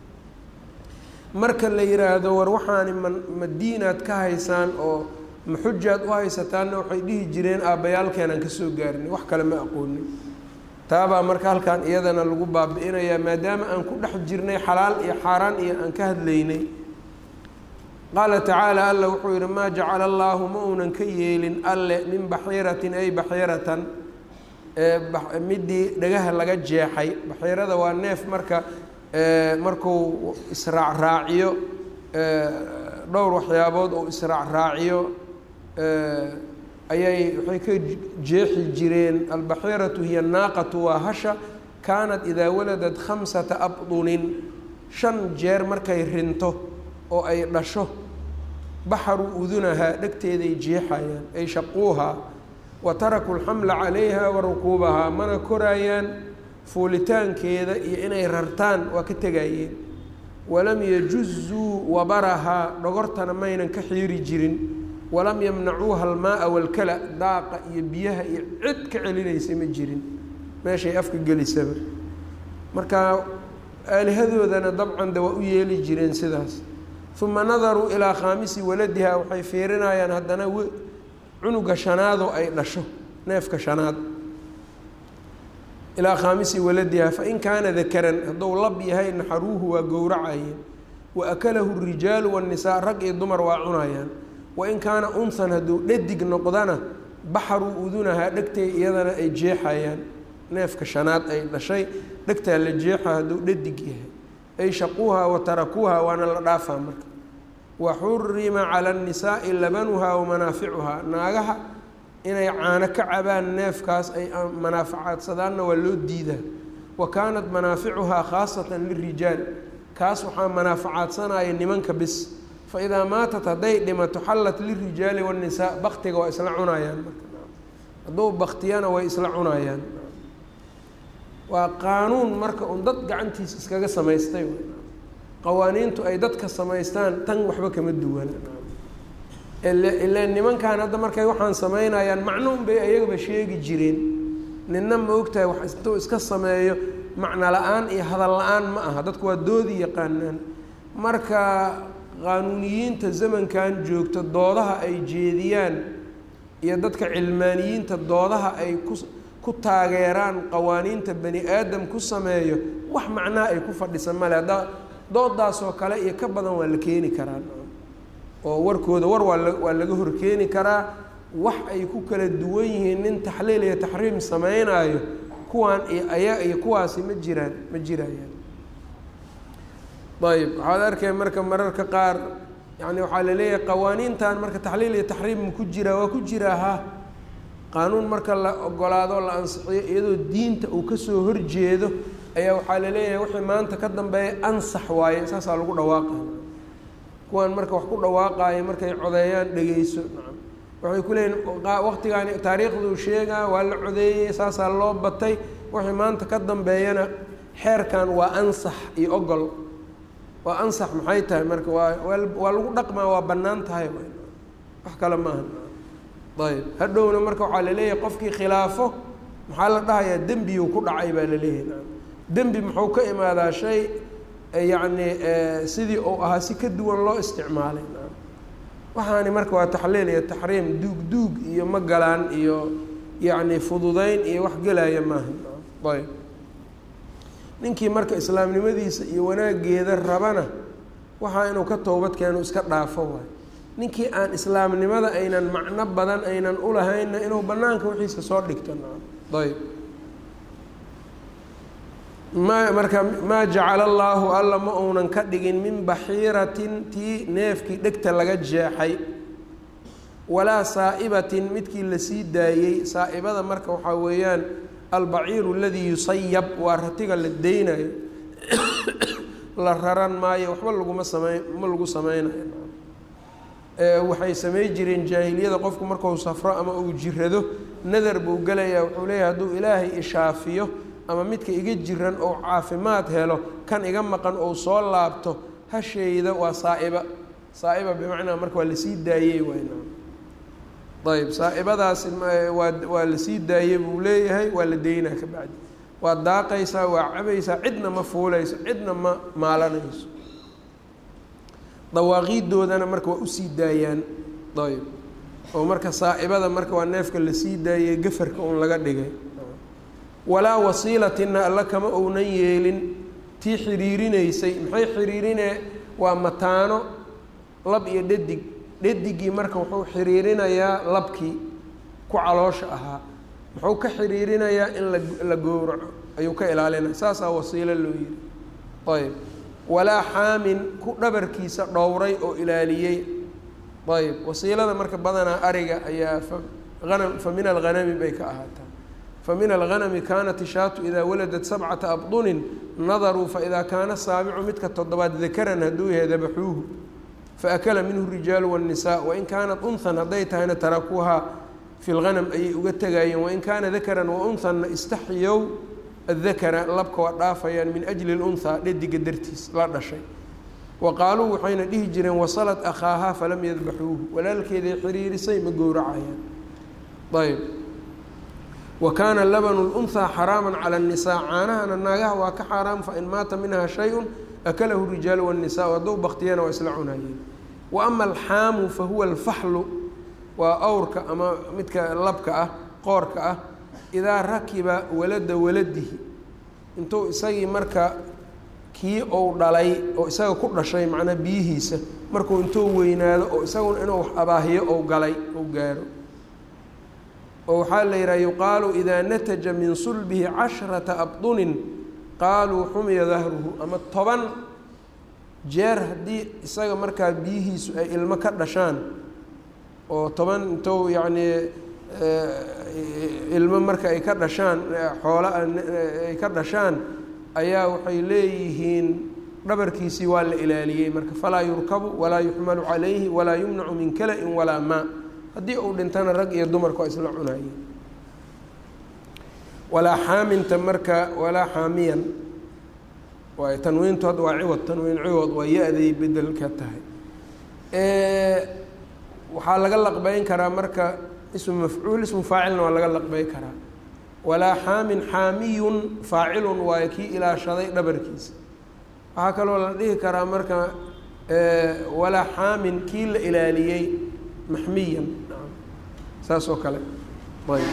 marka la yihaahdo war waxaani madiinaad ka haysaan oo maxujaad u haysataanna waxay dhihi jireen aabbayaalkeenaan ka soo gaarinay wax kale ma aqoonin taabaa marka halkan iyadana lagu baabi-inayaa maadaama aan ku dhex jirnay xalaal iyo xaaraan iyo aan ka hadlaynay qaala tacaala alla wuxuu yihi maa jacala allaahu ma uunan ka yeelin alle min baxiiratin ay baxiiratan midii dhagaha laga jeexay baxiirada waa neef marka markuu israacraaciyo dhowr waxyaabood oo israacraaciyo waxay ka jeexi jireen albaxiiratu hiya naaqatu waa hasha kaanat idaa waladad 5 abdunin 5 jeer markay rinto oo ay dhasho baxaru udunahaa dhegteeday jeexayaan ay shaquuhaa wa tarakuu lxamla calayha wa rukuubahaa mana koraayaan fuulitaankeeda iyo inay rartaan waa ka tegayeen walam yajuzuu wabarahaa dhogortana maynan ka xiiri jirin walam yamnacuuha almaaa walkala daaqa iyo biyaha iyo cid ka celinaysa ma jirin meeshay afka gelisaba marka aalihadoodana dabcan de waa u yeeli jireen sidaas uma nadaruu ilaa khaamisi waladiha waxay fiirinayaan haddana cunuga shanaadoo ay dhasho neefka shanaad ilaa khaamisi waladiha fain kaana dakaran hadduu lab yahay naxaruuhu waa gowracayeen wa akalahu rijaalu waannisaa rag iyo dumar waa cunayaan wain kaana unhan hadduu dhadig noqdana baxaruu udunahaa dhegtay iyadana ay jeexayaan neefka shanaad ay dhashay dhegtaa la jeexa hadduu dhadig yahay ay shaquuhaa wa tarakuuha waana la dhaafaa marka wa xurima cala annisaa'i labanuhaa wa manaaficuhaa naagaha inay caano ka cabaan neefkaas ay manaafacadsadaanna waa loo diidaa wa kaanat manaaficuhaa khaasatan lirijaal kaas waxaa manaafacaadsanaya nimanka bis fa idaa maatat hadday dhimato xallat lirijaali waannisaa baktiga waa isla cunayaan marka hadduu baktiyana way isla cunayaan waa qaanuun marka un dad gacantiisa iskaga samaystay qawaaniintu ay dadka samaystaan tan waxba kama duwan ilaa nimankan hadda markay waxaan samaynayaan macnuun bay ayagaba sheegi jireen ninna ma ogtahay wax intuu iska sameeyo macno la-aan iyo hadal la-aan ma aha dadku waa doodi yaqaanaan marka qaanuuniyiinta zamankan joogta doodaha ay jeediyaan iyo dadka cilmaaniyiinta doodaha ay ku taageeraan qawaaniinta bani aadam ku sameeyo wax macnaha ay ku fadhisa male hadda doodaasoo kale iyo ka badan waa la keeni karaa oo warkooda waa laga horkeeni karaa wax ay ku kala duwan yihiin nin taxliil iyo taxriim sameynaayo kuwaan iyo kuwaasi ma jirayaan ayb waxaad arkay marka mararka qaar yani waxaa la leeyahay qawaaniintan marka taxliil iyo taxriim ma ku jiraa waa ku jiraa ha qaanuun marka la ogolaado la ansixiyo iyadoo diinta uu kasoo horjeedo ayaa waxaa la leeyahay wixii maanta ka dambeeya ansax waaye saasaa lagu dhawaaqaya kuwaan marka wax ku dhawaaqaayo markay codeeyaan dhegeyso waxay ku leeyihin waqtigaani taariikhduu sheegaa waa la codeeyey saasaa loo batay wixii maanta ka dambeeyana xeerkan waa ansax iyo ogol waa ansax maxay tahay marka waa lagu dhaqmaa waa bannaan tahay wax kale maaha ayb hadhowna marka waxaa la leeyahay qofkii khilaafo maxaa la dhahayaa dembiyuu ku dhacay baa la leeyahay dembi muxuu ka imaadaa shay yacni sidii uu ahaa si ka duwan loo isticmaalay waxaani marka waa taxliil iyo taxriim duug iyo ma galaan iyo yacni fududeyn iyo wax gelaya maaha ayb ninkii marka islaamnimadiisa iyo wanaageeda rabana waxaa inuu ka toobad keeno iska dhaafo waay ninkii aan islaamnimada aynan macno badan aynan ulahaynna inuu banaanka wixiisa soo dhigto ayb marka maa jacala allaahu alla ma uunan ka dhigin min baxiiratin tii neefkii dhegta laga jeexay walaa saa'ibatin midkii lasii daayey saa'ibada marka waxaa weeyaan albaciiru aladii yusayab waa ratiga la deynayo la raran maayo waxba ma lagu sameynayo waxay samey jireen jaahiliyada qofku markuu safro ama uu jirado nadar buu gelayaa wuxuu leeyahay hadduu ilaahay ishaafiyo ama midka iga jiran oo caafimaad helo kan iga maqan ou soo laabto hasheyda waa saa'iba bimacnaa marka waa lasii daayey wayna ayb saa'ibadaasi waa lasii daayey buu leeyahay waa la deynaa ka bacdi waa daaqaysaa waa cabaysaa cidna ma fuulayso cidna ma maalanayso dawaaqiidoodana marka waa usii daayaan ayb oo marka saa'ibada marka waa neefka lasii daayey gafarka un laga dhigay walaa wasiilatina alla kama ounan yeelin tii xiriirinaysay maxay xiriirine waa mataano lab iyo dhadig dhadigii marka wuxuu xiriirinayaa labkii ku caloosha ahaa muxuu ka xiriirinayaa in la gowraco ayuu ka ilaalinaya saasaa wasiilo loo yihi ayb walaa xaamin ku dhabarkiisa dhowray oo ilaaliyey ayb wasiilada marka badanaa ariga ayaa fa min alghanami bay ka ahaataa فمن الغنم كانت الشاة إذا ولدت 7 أبطن نظروا فإذا كان السابع midka تoddobaad ذكرا haduu yahay ذبحوه فأكل منه الرجال والنساء وإن كانت أنثى hadday tahayna تركوها في الغنم ayay uga tegayeen وإن كان ذكرا وأنثى استحيوا الذكر labka waa dhaafayaan min أجل الأنثى dhediga dartiis la dhashay وqaaluu waxayna dhihi jireen وصلت أخاها فلم يذبحوه walaalkeeday xiriirisay ma gowracayaan ayb وكان لبن الأنثى حراما على النساء caanahana naagaha waa ka xaaraam fain maata minha شhayء أكله الرiجaaل والنساء hadduu baktiyana waa isla cunayeen وأma الxaamu fahuwa الfaxlu waa awrka ama midka labka ah qoorka ah إidaa rakiba walada waladihi intuu isagii marka kii ou dhalay oo isaga ku dhashay macnaa biyihiisa markuu intuu weynaado oo isaguna inuu wax abaahiyo ou galay ou gaaro oo waxaa la yidhaha yuqaalu idaa nataja min sulbihi 10 abdunin qaaluu xumiya dahruhu ama 10 jeer haddii isaga markaa biyihiisu ay ilmo ka dhashaan oo 10 intou yacnii ilmo marka ay ka dhashaan xoola ay ka dhashaan ayaa waxay leeyihiin dhabarkiisii waa la ilaaliyey marka falaa yurkabu walaa yuxmalu calayhi walaa yumnacu min kala-in walaa maa haddii uu dhintana rag iyo dumarku waa isla cunaayeen walaa xaaminta marka walaa xaamiyan waay tanwiintood waa ciwad tanwiin ciwad waa ya-day bedel ka tahay waxaa laga laqbeyn karaa marka ismu mafcuul ismu faacilna waa laga laqbey karaa walaa xaamin xaamiyun faacilun waayo kii ilaashaday dhabarkiisa waxaa kaloo la dhihi karaa marka walaa xaamin kii la ilaaliyey maxmiyan saas oo kale ayb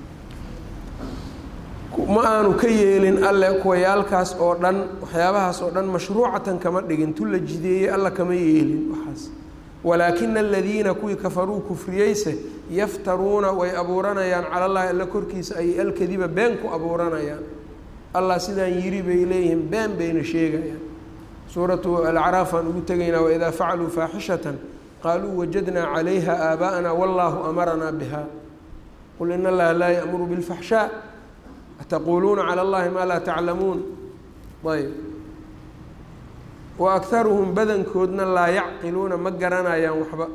ma aanu ka yeelin alle kuwayaalkaas oo dhan waxyaabahaas oo dhan mashruucatan kama dhigin tu la jideeyey alla kama yeelin waxaas walaakina aladiina kuwii kafaruu kufriyeyse yaftaruuna way abuuranayaan cala llahi alla korkiisa ay alkadiba been ku abuuranayaan allah sidaan yiri bay leeyihiin been bayna sheegayaan suuratu alacraaf aan ugu tegaynaa waidaa facaluu faaxishatan qaaluu wajadnaa calayha aabaa'ana wallaahu amaranaa biha qul in allaha laa ya'muru bilfaxshaa ataquuluuna calى اllahi maa laa taclamuun ayb wa akharuhum badankoodna laa yacqiluuna ma garanayaan waxba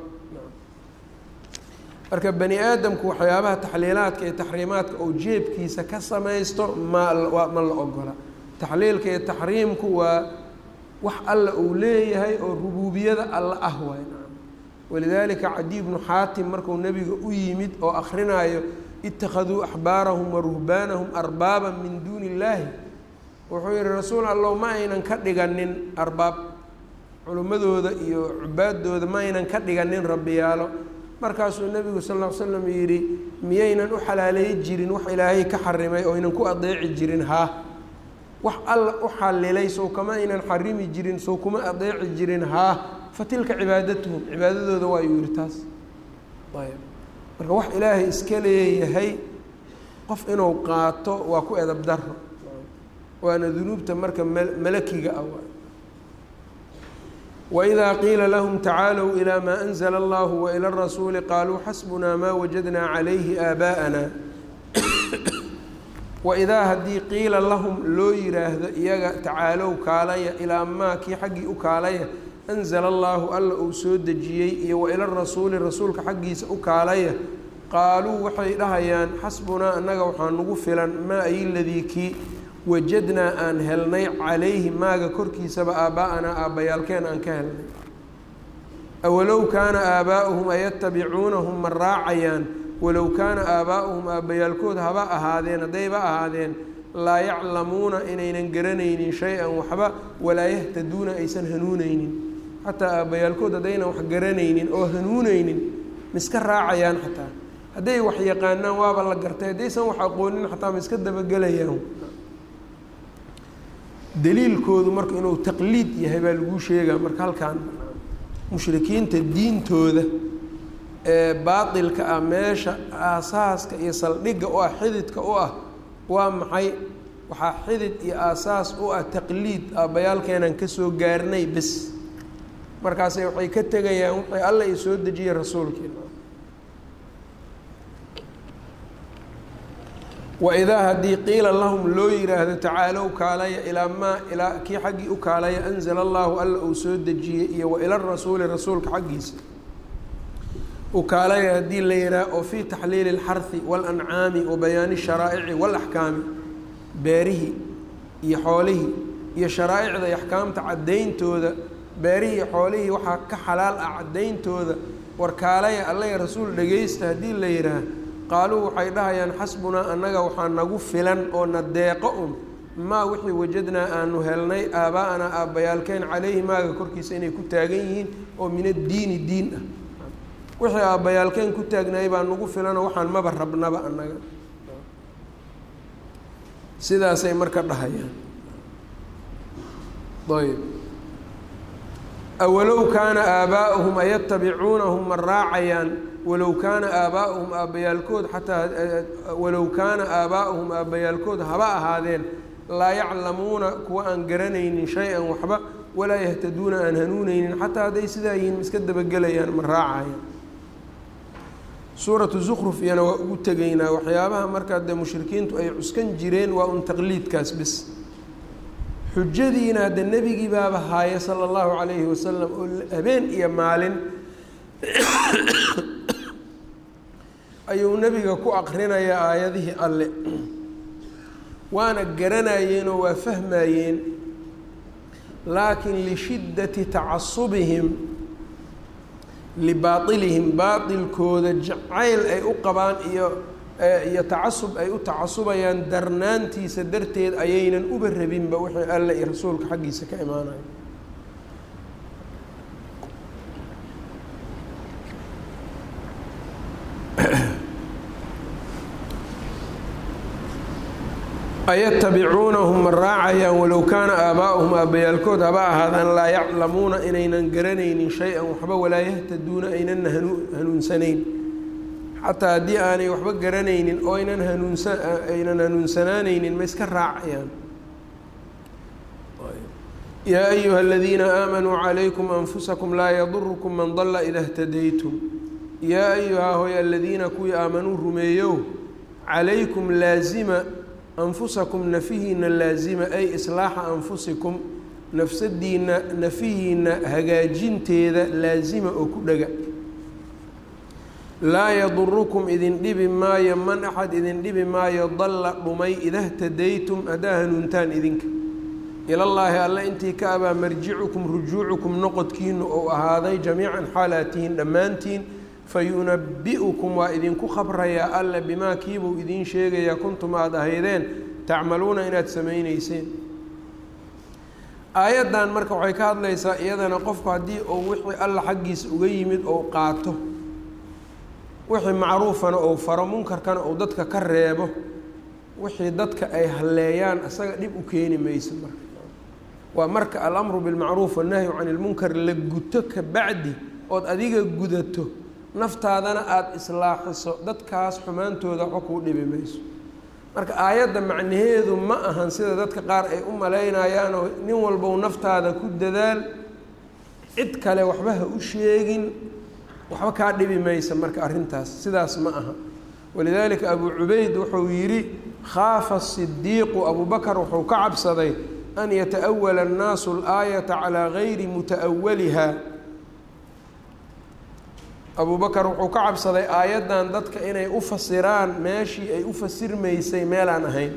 marka bani aadamku waxyaabaha taxliilaadka iyo taxriimaadka oo jeebkiisa ka samaysto ma la ogola taxliilka iyo taxriimku waa wax alla uu leeyahay oo rubuubiyada alla ah waay walidaalika cadiy bnu xaatim markuu nebiga u yimid oo akrinaayo ittakhaduu axbaarahum wa ruhbaanahum arbaaban min duuni illaahi wuxuu yihi rasuul allow ma aynan ka dhiganin arbaab culimmadooda iyo cubaadooda ma aynan ka dhiganin rabbiyaalo markaasuu nebigu sal ll ly slam yidhi miyaynan u xalaaleey jirin wax ilaahay ka xarimay oo aynan ku adeeci jirin haa wax alla u xalilay sow kama aynan xarimi jirin sow kuma adeeci jirin haa fa tilka cibaadatuhum cibaadadooda waa yuu yihi taas ayb marka wax ilaahay iska leeyahay qof inuu qaato waa ku edab daro waana dunuubta marka malakiga ah waidaa qiila lahum tacaalow ilaa maa anzala allahu waila arasuuli qaaluu xasbunaa maa wajadnaa calayhi aabaa'ana waidaa haddii qiila lahum loo yiraahdo iyaga tacaalow kaalaya ilaa maa kii xaggii u kaalaya anzala allaahu alla uu soo dejiyey iyo waila rasuuli rasuulka xaggiisa u kaalaya qaaluu waxay dhahayaan xasbunaa annaga waxaa nagu filan maa ay ladii kii wajadnaa aan helnay calayhi maaga korkiisaba aabbaa'anaa aabbayaalkeen aan ka helnay awalow kaana aabaa'uhum ayatabicuunahum ma raacayaan walow kaana aabaa'uhum aabbayaalkood haba ahaadeen haddayba ahaadeen laa yaclamuuna inaynan garanaynin shay-an waxba walaa yahtaduuna aysan hanuuneynin xataa aabbayaalkood haddaynan wax garanaynin oo hanuuneynin miska raacayaan xataa hadday wax yaqaanaan waaba la gartay haddaysan wax aqoonin xataa ma iska dabagelayaan daliilkoodu marka inuu taqliid yahay baa lagu sheegaa marka halkaan mushrikiinta diintooda ee baatilka ah meesha aasaaska iyo saldhigga u ah xididka u ah waa maxay waxaa xidid iyo aasaas u ah taqliid aabbayaalkeenaan kasoo gaarnay bes markaasay waxay ka tegayaan waxay alla i soo dejiyey rasuulkeena waidaa haddii qiila lahum loo yihaahdo tacaalow kaalaya ilaa maa ilaa kii xaggii u kaalaya anzala allaahu alla uu soo dejiyey iyo waila rasuuli rasuulka xaggiisa u kaalaya haddii la yihaaha oo fii taxliili اlxarhi waاlancaami wa bayaani الsharaa'ici wاlaxkaami beerihii iyo xoolihii iyo sharaa'icda iyo axkaamta caddayntooda beerihii iyo xoolihii waxaa ka xalaal ah caddayntooda war kaalaya alla ya rasuul dhegeysta haddii la yihaaha qaaluu waxay dhahayaan xasbunaa annaga waxaa nagu filan oo na deeqo un maa wixii wajadnaa aanu helnay aabaa'anaa aabbayaalkeen calayhi maaga korkiisa inay ku taagan yihiin oo min addiini diin ah wixii aabbayaalkeen ku taagnaayay baa nagu filanoo waxaan maba rabnaba annaga sidaasay marka dhahayaan ayb awalow kaana aabaa'uhum ayatabicuunahum ma raacayaan walow kaana aabaa'uhum aabbayaalkood xataa walow kaana aabaa'uhum aabbayaalkood haba ahaadeen laa yaclamuuna kuwa aan garanaynin shay-an waxba walaa yahtaduuna aan hanuuneynin xataa hadday sidaa yihiin ma iska dabagelayaan ma raacayaan suuratu zukruf iyana waa ugu tegaynaa waxyaabaha markaa dee mushrikiintu ay cuskan jireen waa un taqliidkaas bis xujadiina hadde nebigii baaba haaya sala allahu calayhi wasalam oo habeen iyo maalin ayuu nebiga ku aqrinayaa aayadihii alle waana garanayeenoo waa fahmayeen laakin lishiddati tacasubihim libaatilihim baatilkooda jacayl ay u qabaan iyo tacasub ay u tacasubayaan darnaantiisa darteed ayaynan uba rabinba wixii alle iyo rasuulka xaggiisa ka imaanayo. ayatabicuunahum ma raacayaan walow kaana aabaa'uhum aabbayaalkood haba ahaadaan laa yaclamuuna inaynan garanaynin shay-an waxba walaa yahtaduuna aynana hanuunsanayn. xataa haddii aanay waxba garanaynin oo aynan hanuunsanaanaynin ma iska raacayaan. yaa ayuha aladiina aamanuu calaykum anfusakum laa yadurukum man dalla ida htadaytum. yaa ayuhaa hoy aladiina kuwii aamanuu rumeeyow calaykum laazima anfusakum nafihiina laazima ay islaaxa anfusikum nafsadiina nafihiina hagaajinteeda laazima oo ku dhaga. laa yadurukum idin dhibi maayo man axad idin dhibi maayo dalla dhumay ida htadaytum haddaa hanuuntaan idinka. ilallaahi alle intii ka abaa marjicukum rujuucukum noqodkiinu ou ahaaday jamiican xaalaatihiin dhammaantiin fayunabi'ukum waa idinku khabrayaa alle bimaa kiibuu idiin sheegayaa kuntum aada ahaydeen tacmaluuna inaad samaynayseen. aayaddan marka waxay ka hadlaysaa iyadana qofku haddii uu wixii alla xaggiisa uga yimid ou qaato wixii macruufana ou faro munkarkana ou dadka ka reebo wixii dadka ay halleeyaan isaga dhib u keeni mayso. marka waa marka alamru bilmacruuf wannahyu cani ilmunkar la guto ka bacdi ood adiga gudato naftaadana aada islaaxiso dadkaas xumaantooda waxba kuu dhibi mayso. marka aayadda macnaheedu ma ahan sida dadka qaar ay u malaynayaanoo nin walbow naftaada ku dadaal cid kale waxba ha u sheegin waxba kaa dhibi maysa. marka arrintaas sidaas ma aha. walidaalika abuu cubayd wuxuu yidhi khaafa asidiiqu abubakar wuxuu ka cabsaday an yata'awala annaasu alaayata calaa gayri muta'awaliha. abubakar wuxuu ka cabsaday aayaddan dadka inay u fasiraan meeshii ay u fasirmaysay meelaan ahayn.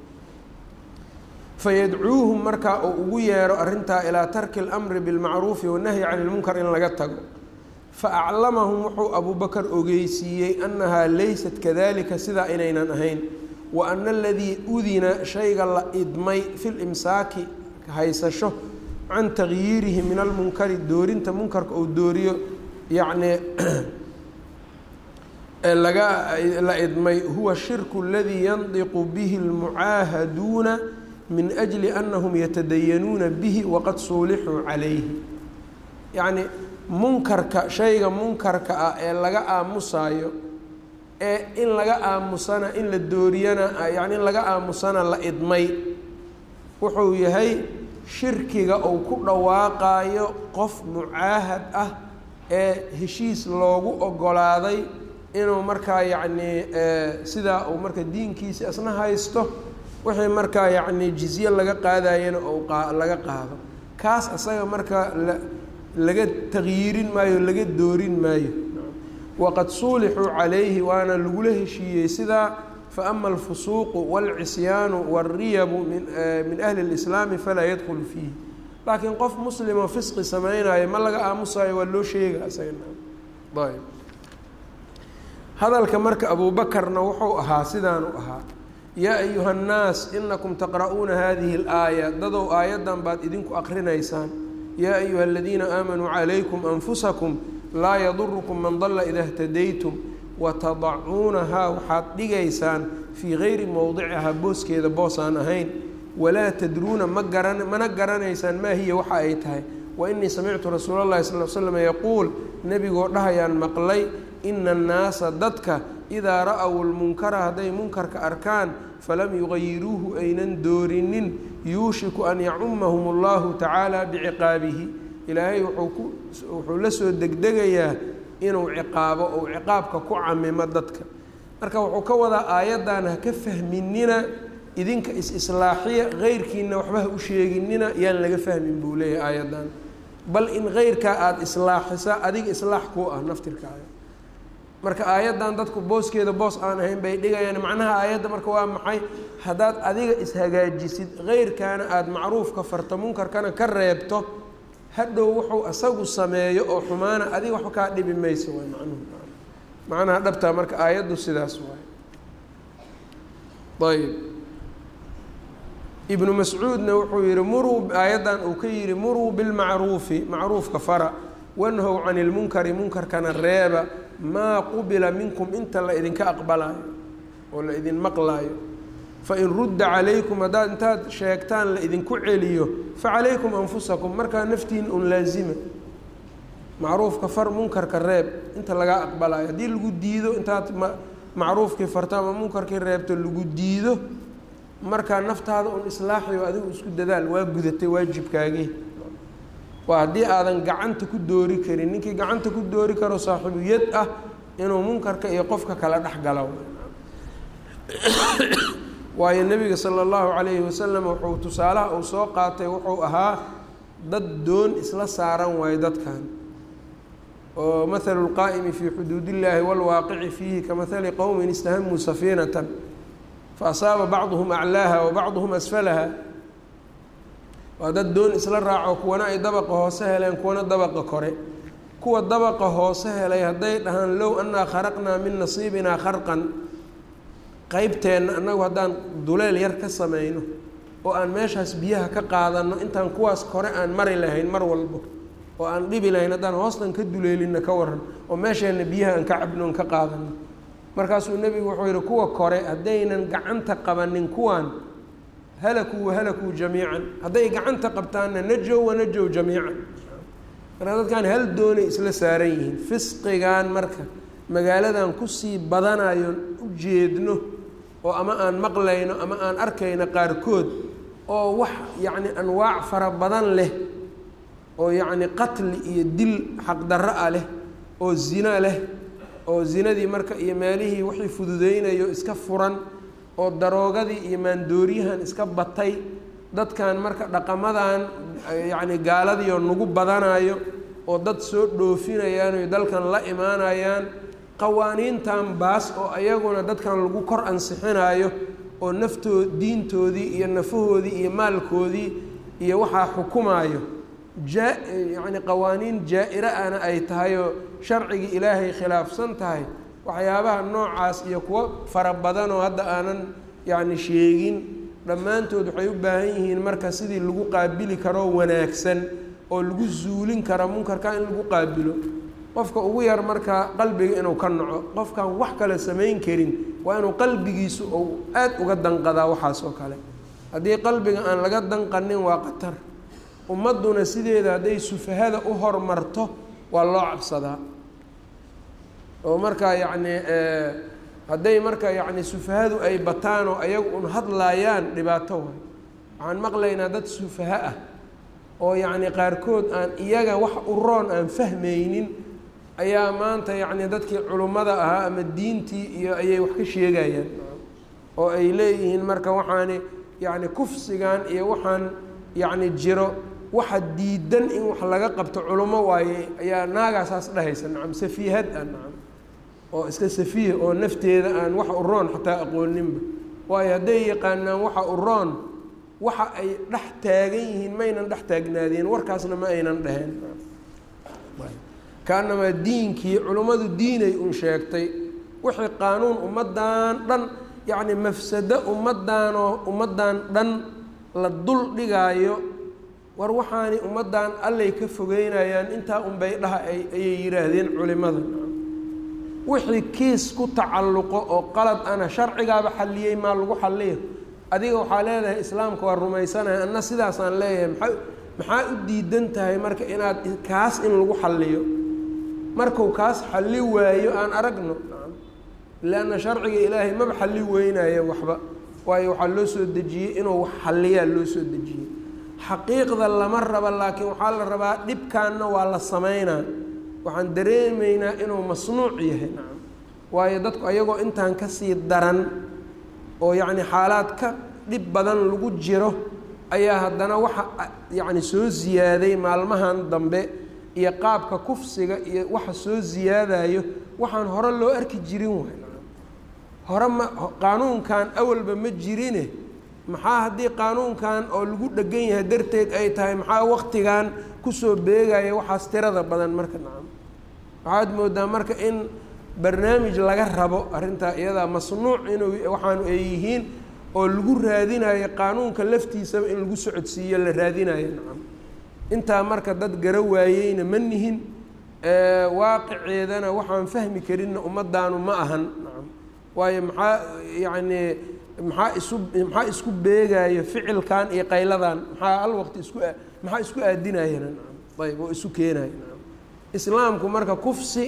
fayadcuuhum markaa uu ugu yeero arrintaa ilaa tarki اlamri bilmacruufi wannahyi cani ilmunkar in laga tago. faaclamahum wuxuu abubakar ogeysiiyey annahaa laysat kadalika sidaa inaynan ahayn. wa ana aladii udina shayga la idmay fi limsaaki haysasho can tagyiirihi min almunkari doorinta munkarka uu dooriyo yacni la idmay huwa shirku aladii yandiqu bihi almucaahaduuna min ajli annahum yatadayanuuna bihi waqad suulixuu calayhi. yacni munkarka shayga munkarka ah ee laga aamusaayo ee in laga aamusana in la dooriyana yani in laga aamusana la idmay wuxuu yahay shirkiga uu ku dhawaaqaayo qof mucaahad ah ee heshiis loogu ogolaaday inuu markaa yacnii sidaa uu marka diinkiisa isna haysto wixii markaa yacnii jizye laga qaadayana ou laga qaado kaas asaga marka laga tagyiirin maayo laga doorin maayo. waqad suulixuu calayhi waana lagula heshiiyey sidaa. faama alfusuuqu waalcisyaanu waalriyabu min ahli اlislaami falaa yadkhulu fiihi. laakiin qof muslimoo fisqi samaynayo ma laga aamusayo waa loo sheega isagana. ayb hadalka marka abuubakarna wuxuu ahaa sidaanu ahaa yaa ayuha nnaas inakum taqra'uuna hadihi اlaaya dadow aayaddan baad idinku akrinaysaan. yaa ayuha aladiina aamanuu calaykum anfusakum laa yadurukum man dalla ida htadaytum watadacuunahaa waxaad dhigaysaan fii gayri mowdicihaa booskeeda boosaan ahayn. walaa tadruuna mana garanaysaan maa hiya waxa ay tahay. wa inii samictu rasuula اllahi sal l slam yaquul nebigoo dhahayaan maqlay ina annaasa dadka idaa ra'w lmunkara hadday munkarka arkaan falam yugayiruuhu aynan doorinin yuushiku an yacumahum اllahu tacaala biciqaabihi. ilaahay wuxuu la soo degdegayaa inuu ciqaabo ou ciqaabka ku camimo dadka. marka wuxuu ka wadaa aayaddan ha ka fahminina idinka is-islaaxiya keyrkiina waxba ha u sheeginina yaan laga fahmin buu leeyahay aayaddan. bal in keyrkaa aada islaaxisa adiga islaax kuu ah naftirkaaga. marka aayaddan dadku booskeeda boos aan ahayn bay dhigayaan macnaha aayadda marka waa maxay haddaad adiga ishagaajisid keyrkaana aada macruufka farta munkarkana ka reebto hadhow wuxuu asagu sameeyo oo xumaana adiga waxba kaa dhibi mayso waay macnaha dhabtaa marka aayaddu sidaas waay ayb ibnu mascuudna wuxuu yihi muruu aayaddan uu ka yihi muruu bilmacruufi macruufka fara wanhow cani lmunkari munkarkana reeba maa qubila minkum inta la idinka aqbalaayo oo la idin maqlaayo fain rudda calaykum haddaad intaad sheegtaan la idinku celiyo facalaykum anfusakum markaa naftiin un laazima macruufka far munkarka reeb inta lagaa aqbalaayo haddii lagu diido intaad macruufkii farto ama munkarkii reebto lagu diido markaa naftaada un islaaxiyo adigu isku dadaal waa gudatay waajibkaagii waa haddii aadan gacanta ku doori karin ninkii gacanta ku doori karo saaxiibu yad ah inuu munkarka iyo qofka kala dhex galo waayo nebiga sala allahu calayhi wasalam wuxuu tusaalaha uu soo qaatay wuxuu ahaa dad doon isla saaran waayo dadkan oo mathalu lqaa'imi fii xuduud illaahi waalwaaqici fiihi kamahali qowmin istahamuu safiinatan faasaaba bacduhum aclaaha wa bacduhum asfalaha waa dad doon isla raaco kuwana ay dabaqa hoose heleen kuwana dabaqa kore kuwa dabaqa hoose helay hadday dhahaan low annaa kharaqnaa min nasiibinaa kharqan qeybteenna annagu haddaan duleel yar ka samayno oo aan meeshaas biyaha ka qaadanno intaan kuwaas kore aan mari lahayn mar walbo oo aan dhibi lahayn haddaan hoostan ka duleelinna ka waran oo meesheenna biyaha aan ka cabno on ka qaadanno markaasuu nebigu wuxuu yihi kuwa kore haddaynan gacanta qabanin kuwaan halakuu wahalakuu jamiican hadday gacanta qabtaanna najow wanajow jamiican marka dadkan hal doonay isla saaran yihiin fisqigan marka magaaladan kusii badanayoon u jeedno oo ama aan maqlayno ama aan arkayno qaarkood oo wax yacni anwaac fara badan leh oo yacni qatli iyo dil xaqdarro ah leh oo zina leh oo zinadii marka iyo meelihii wixii fududeynayo iska furan oo daroogadii iyo maandooriyahan iska batay dadkan marka dhaqamadan yacni gaaladiioo nagu badanayo oo dad soo dhoofinayaan oy dalkan la imaanayaan qawaaniintan baas oo ayaguna dadkan lagu kor ansixinayo oo diintoodii iyo nafahoodii iyo maalkoodii iyo waxaa xukumaayo yacni qawaaniin jaa-ira ana ay tahay oo sharcigii ilaahay khilaafsan tahay waxyaabaha noocaas iyo kuwo fara badan oo hadda aanan yacni sheegin dhammaantood waxay u baahan yihiin marka sidii lagu qaabili karoo wanaagsan oo lagu zuulin kara munkarka in lagu qaabilo qofka ugu yar marka qalbiga inuu ka naco qofkaan wax kale samayn karin waa inuu qalbigiisu uu aad uga danqadaa waxaas oo kale haddii qalbiga aan laga danqanin waa qatar ummadduna sideeda hadday sufahada u hormarto waa loo cabsadaa oo markaa yacni hadday marka yacni sufahadu ay bataan oo ayagu un hadlaayaan dhibaato waay waxaan maqlaynaa dad sufaha ah oo yacni qaarkood aan iyaga wax u roon aan fahmaynin ayaa maanta yacni dadkii culummada ahaa ama diintii iyo ayay wax ka sheegayaan oo ay leeyihiin marka waxaani yacni kufsigan iyo waxaan yacni jiro waxa diidan in wax laga qabto culummo waaye ayaa naagaasaas dhahaysa nacam safiihad ah nacam oo iska safiih oo nafteeda aan wax u roon xataa aqooninba waayo hadday yaqaanaan waxa u roon waxa ay dhex taagan yihiin maynan dhex taagnaadeen warkaasna ma aynan dheheen kaanamaa diinkii culummadu diinay un sheegtay wixii qaanuun ummaddan dhan yacni mafsado ummaddaanoo ummaddan dhan la dul dhigaayo war waxaani ummaddan allay ka fogeynayaan intaa unbay dhaha ayay yidhaahdeen culimada wixii kiis ku tacalluqo oo qalad ana sharcigaaba xalliyey maa lagu xalliyo adiga waxaa leedahay islaamka waa rumaysanahay anna sidaasaan leeyahay maxaa u diidan tahay marka inaad kaas in lagu xalliyo markuu kaas xalli waayo aan aragno leanna sharciga ilaahay maba xalli weynayo waxba waayo waxaa loo soo dejiyey inuu wax xalliyaa loo soo dejiyey xaqiiqda lama raba laakiin waxaa la rabaa dhibkaanna waa la sameynaa waxaan dareemaynaa inuu masnuuc yahay nacam waayo dadku ayagoo intaan kasii daran oo yacni xaalaad ka dhib badan lagu jiro ayaa haddana waxa yacni soo ziyaaday maalmahan dambe iyo qaabka kufsiga iyo waxa soo ziyaadayo waxaan hore loo arki jirin waay hore ma qaanuunkan awalba ma jirine maxaa haddii qaanuunkan oo lagu dhegan yahay darteed ay tahay maxaa waqtigan kusoo beegaya waxaas tirada badan marka nacam waxaad moodaa marka in barnaamij laga rabo arrintaa iyadaa masnuuc inuu waxaanu ay yihiin oo lagu raadinayo qaanuunka laftiisaba in lagu socodsiiyo la raadinayo nacam intaa marka dad gara waayeyna ma nihin waaqiceedana waxaan fahmi karinna ummadaanu ma ahan nacam waayo maxaa yacni maxaa isku beegaayo ficilkan iyo qayladan maxaa hal waqti maxaa isku aadinayana nacam ayb oo isu keenaya nacam islaamku marka kufsi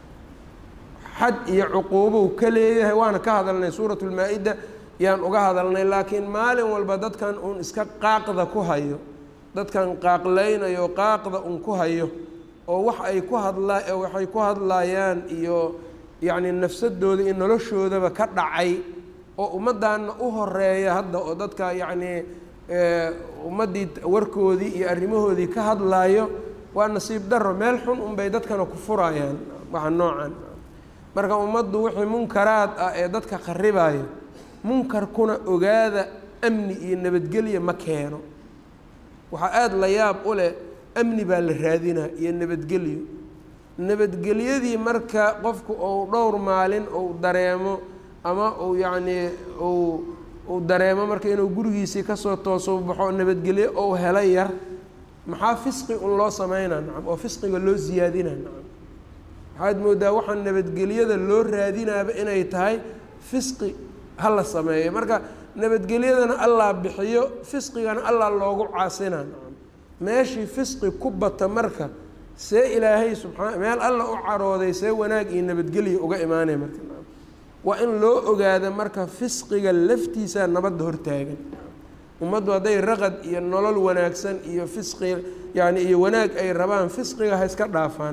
xad iyo cuquubow ka leeyahay waana ka hadalnay suuratu lmaa-ida yaan uga hadalnay laakiin maalin walba dadkan uun iska qaaqda ku hayo dadkan qaaqlaynayo qaaqda un ku hayo oo wax ay ku waxay ku hadlayaan iyo yacni nafsadooda iyo noloshoodaba ka dhacay oo ummaddaanna u horeeya hadda oo dadka yacnii ummaddii warkoodii iyo arrimahoodii ka hadlaayo waa nasiib darro meel xun unbay dadkana ku furayaan waxa noocan marka ummaddu wixii munkaraad ah ee dadka qaribaayo munkarkuna ogaada amni iyo nabadgelya ma keeno waxaa aada la yaab u leh amni baa la raadinaa iyo nabadgelyo nabadgelyadii marka qofku ou dhowr maalin ou dareemo ama uu yacnii uu dareemo marka inuu gurigiisii kasoo tooso baxo nabadgelyo ou helo yar maxaa fisqi un loo sameynaa nacam oo fisqiga loo siyaadinaa nacam waxaad moodaa waxaan nabadgelyada loo raadinaaba inay tahay fisqi ha la sameeyo marka nabadgelyadana allah bixiyo fisqigana allah loogu caasinaa nacam meeshii fisqi ku bata marka see ilaahay subxaana meel alla u carooday see wanaag iyo nabadgelya uga imaanaya marka nacam waa in loo ogaada marka fisqiga laftiisaa nabadda hortaagan ummaddu hadday raqad iyo nolol wanaagsan iyo fisqi yani iyo wanaag ay rabaan fisqiga ha iska dhaafaan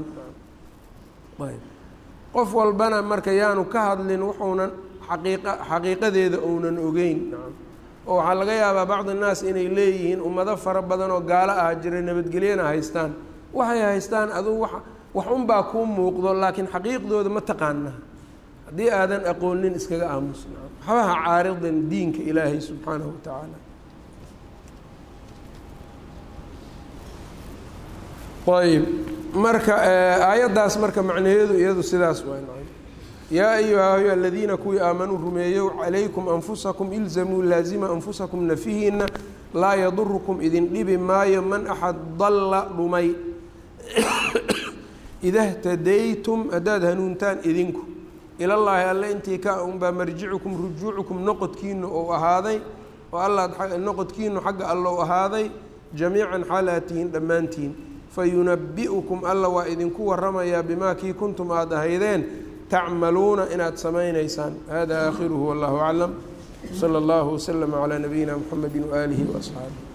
ayb qof walbana marka yaanu ka hadlin wuxuunan xaqiiqadeeda ounan ogeyn nacam oo waxaa laga yaabaa bacdi innaas inay leeyihiin ummado fara badan oo gaalo ah jira nabadgelyana haystaan waxay haystaan adugu wax unbaa kuu muuqdo laakiin xaqiiqdooda ma taqaana haddii aadan aqoonin iskaga aamus nacam waxbaha caaridin diinka ilaahay subxaanahu wa tacaala ayb marka aayaddaas marka macnaheedu iyadu sidaas waa yaa ayuha aladiina kuwii aamanuu rumeeyow calaykum anfusakum ilzamuu laazima anfusakum nafihiina laa yadurukum idin dhibi maayo man axad dalla dhumay ida htadaytum haddaad hanuuntaan idinku ilallaahi alle intii ka unbaa marjicukum rujuucukum noqodkiinu ou ahaaday oo alla noqodkiinu xagga allou ahaaday jamiican xaalaatihin dhammaantiin fayunabi'ukum alla waa idinku waramayaa bimaa kii kuntum aada ahaydeen tacmaluuna inaad samaynaysaan hada aakhiruhu wallahu aclam salى اllahu waslama calaa nabiyina mxamedi waaalihi waasxaabih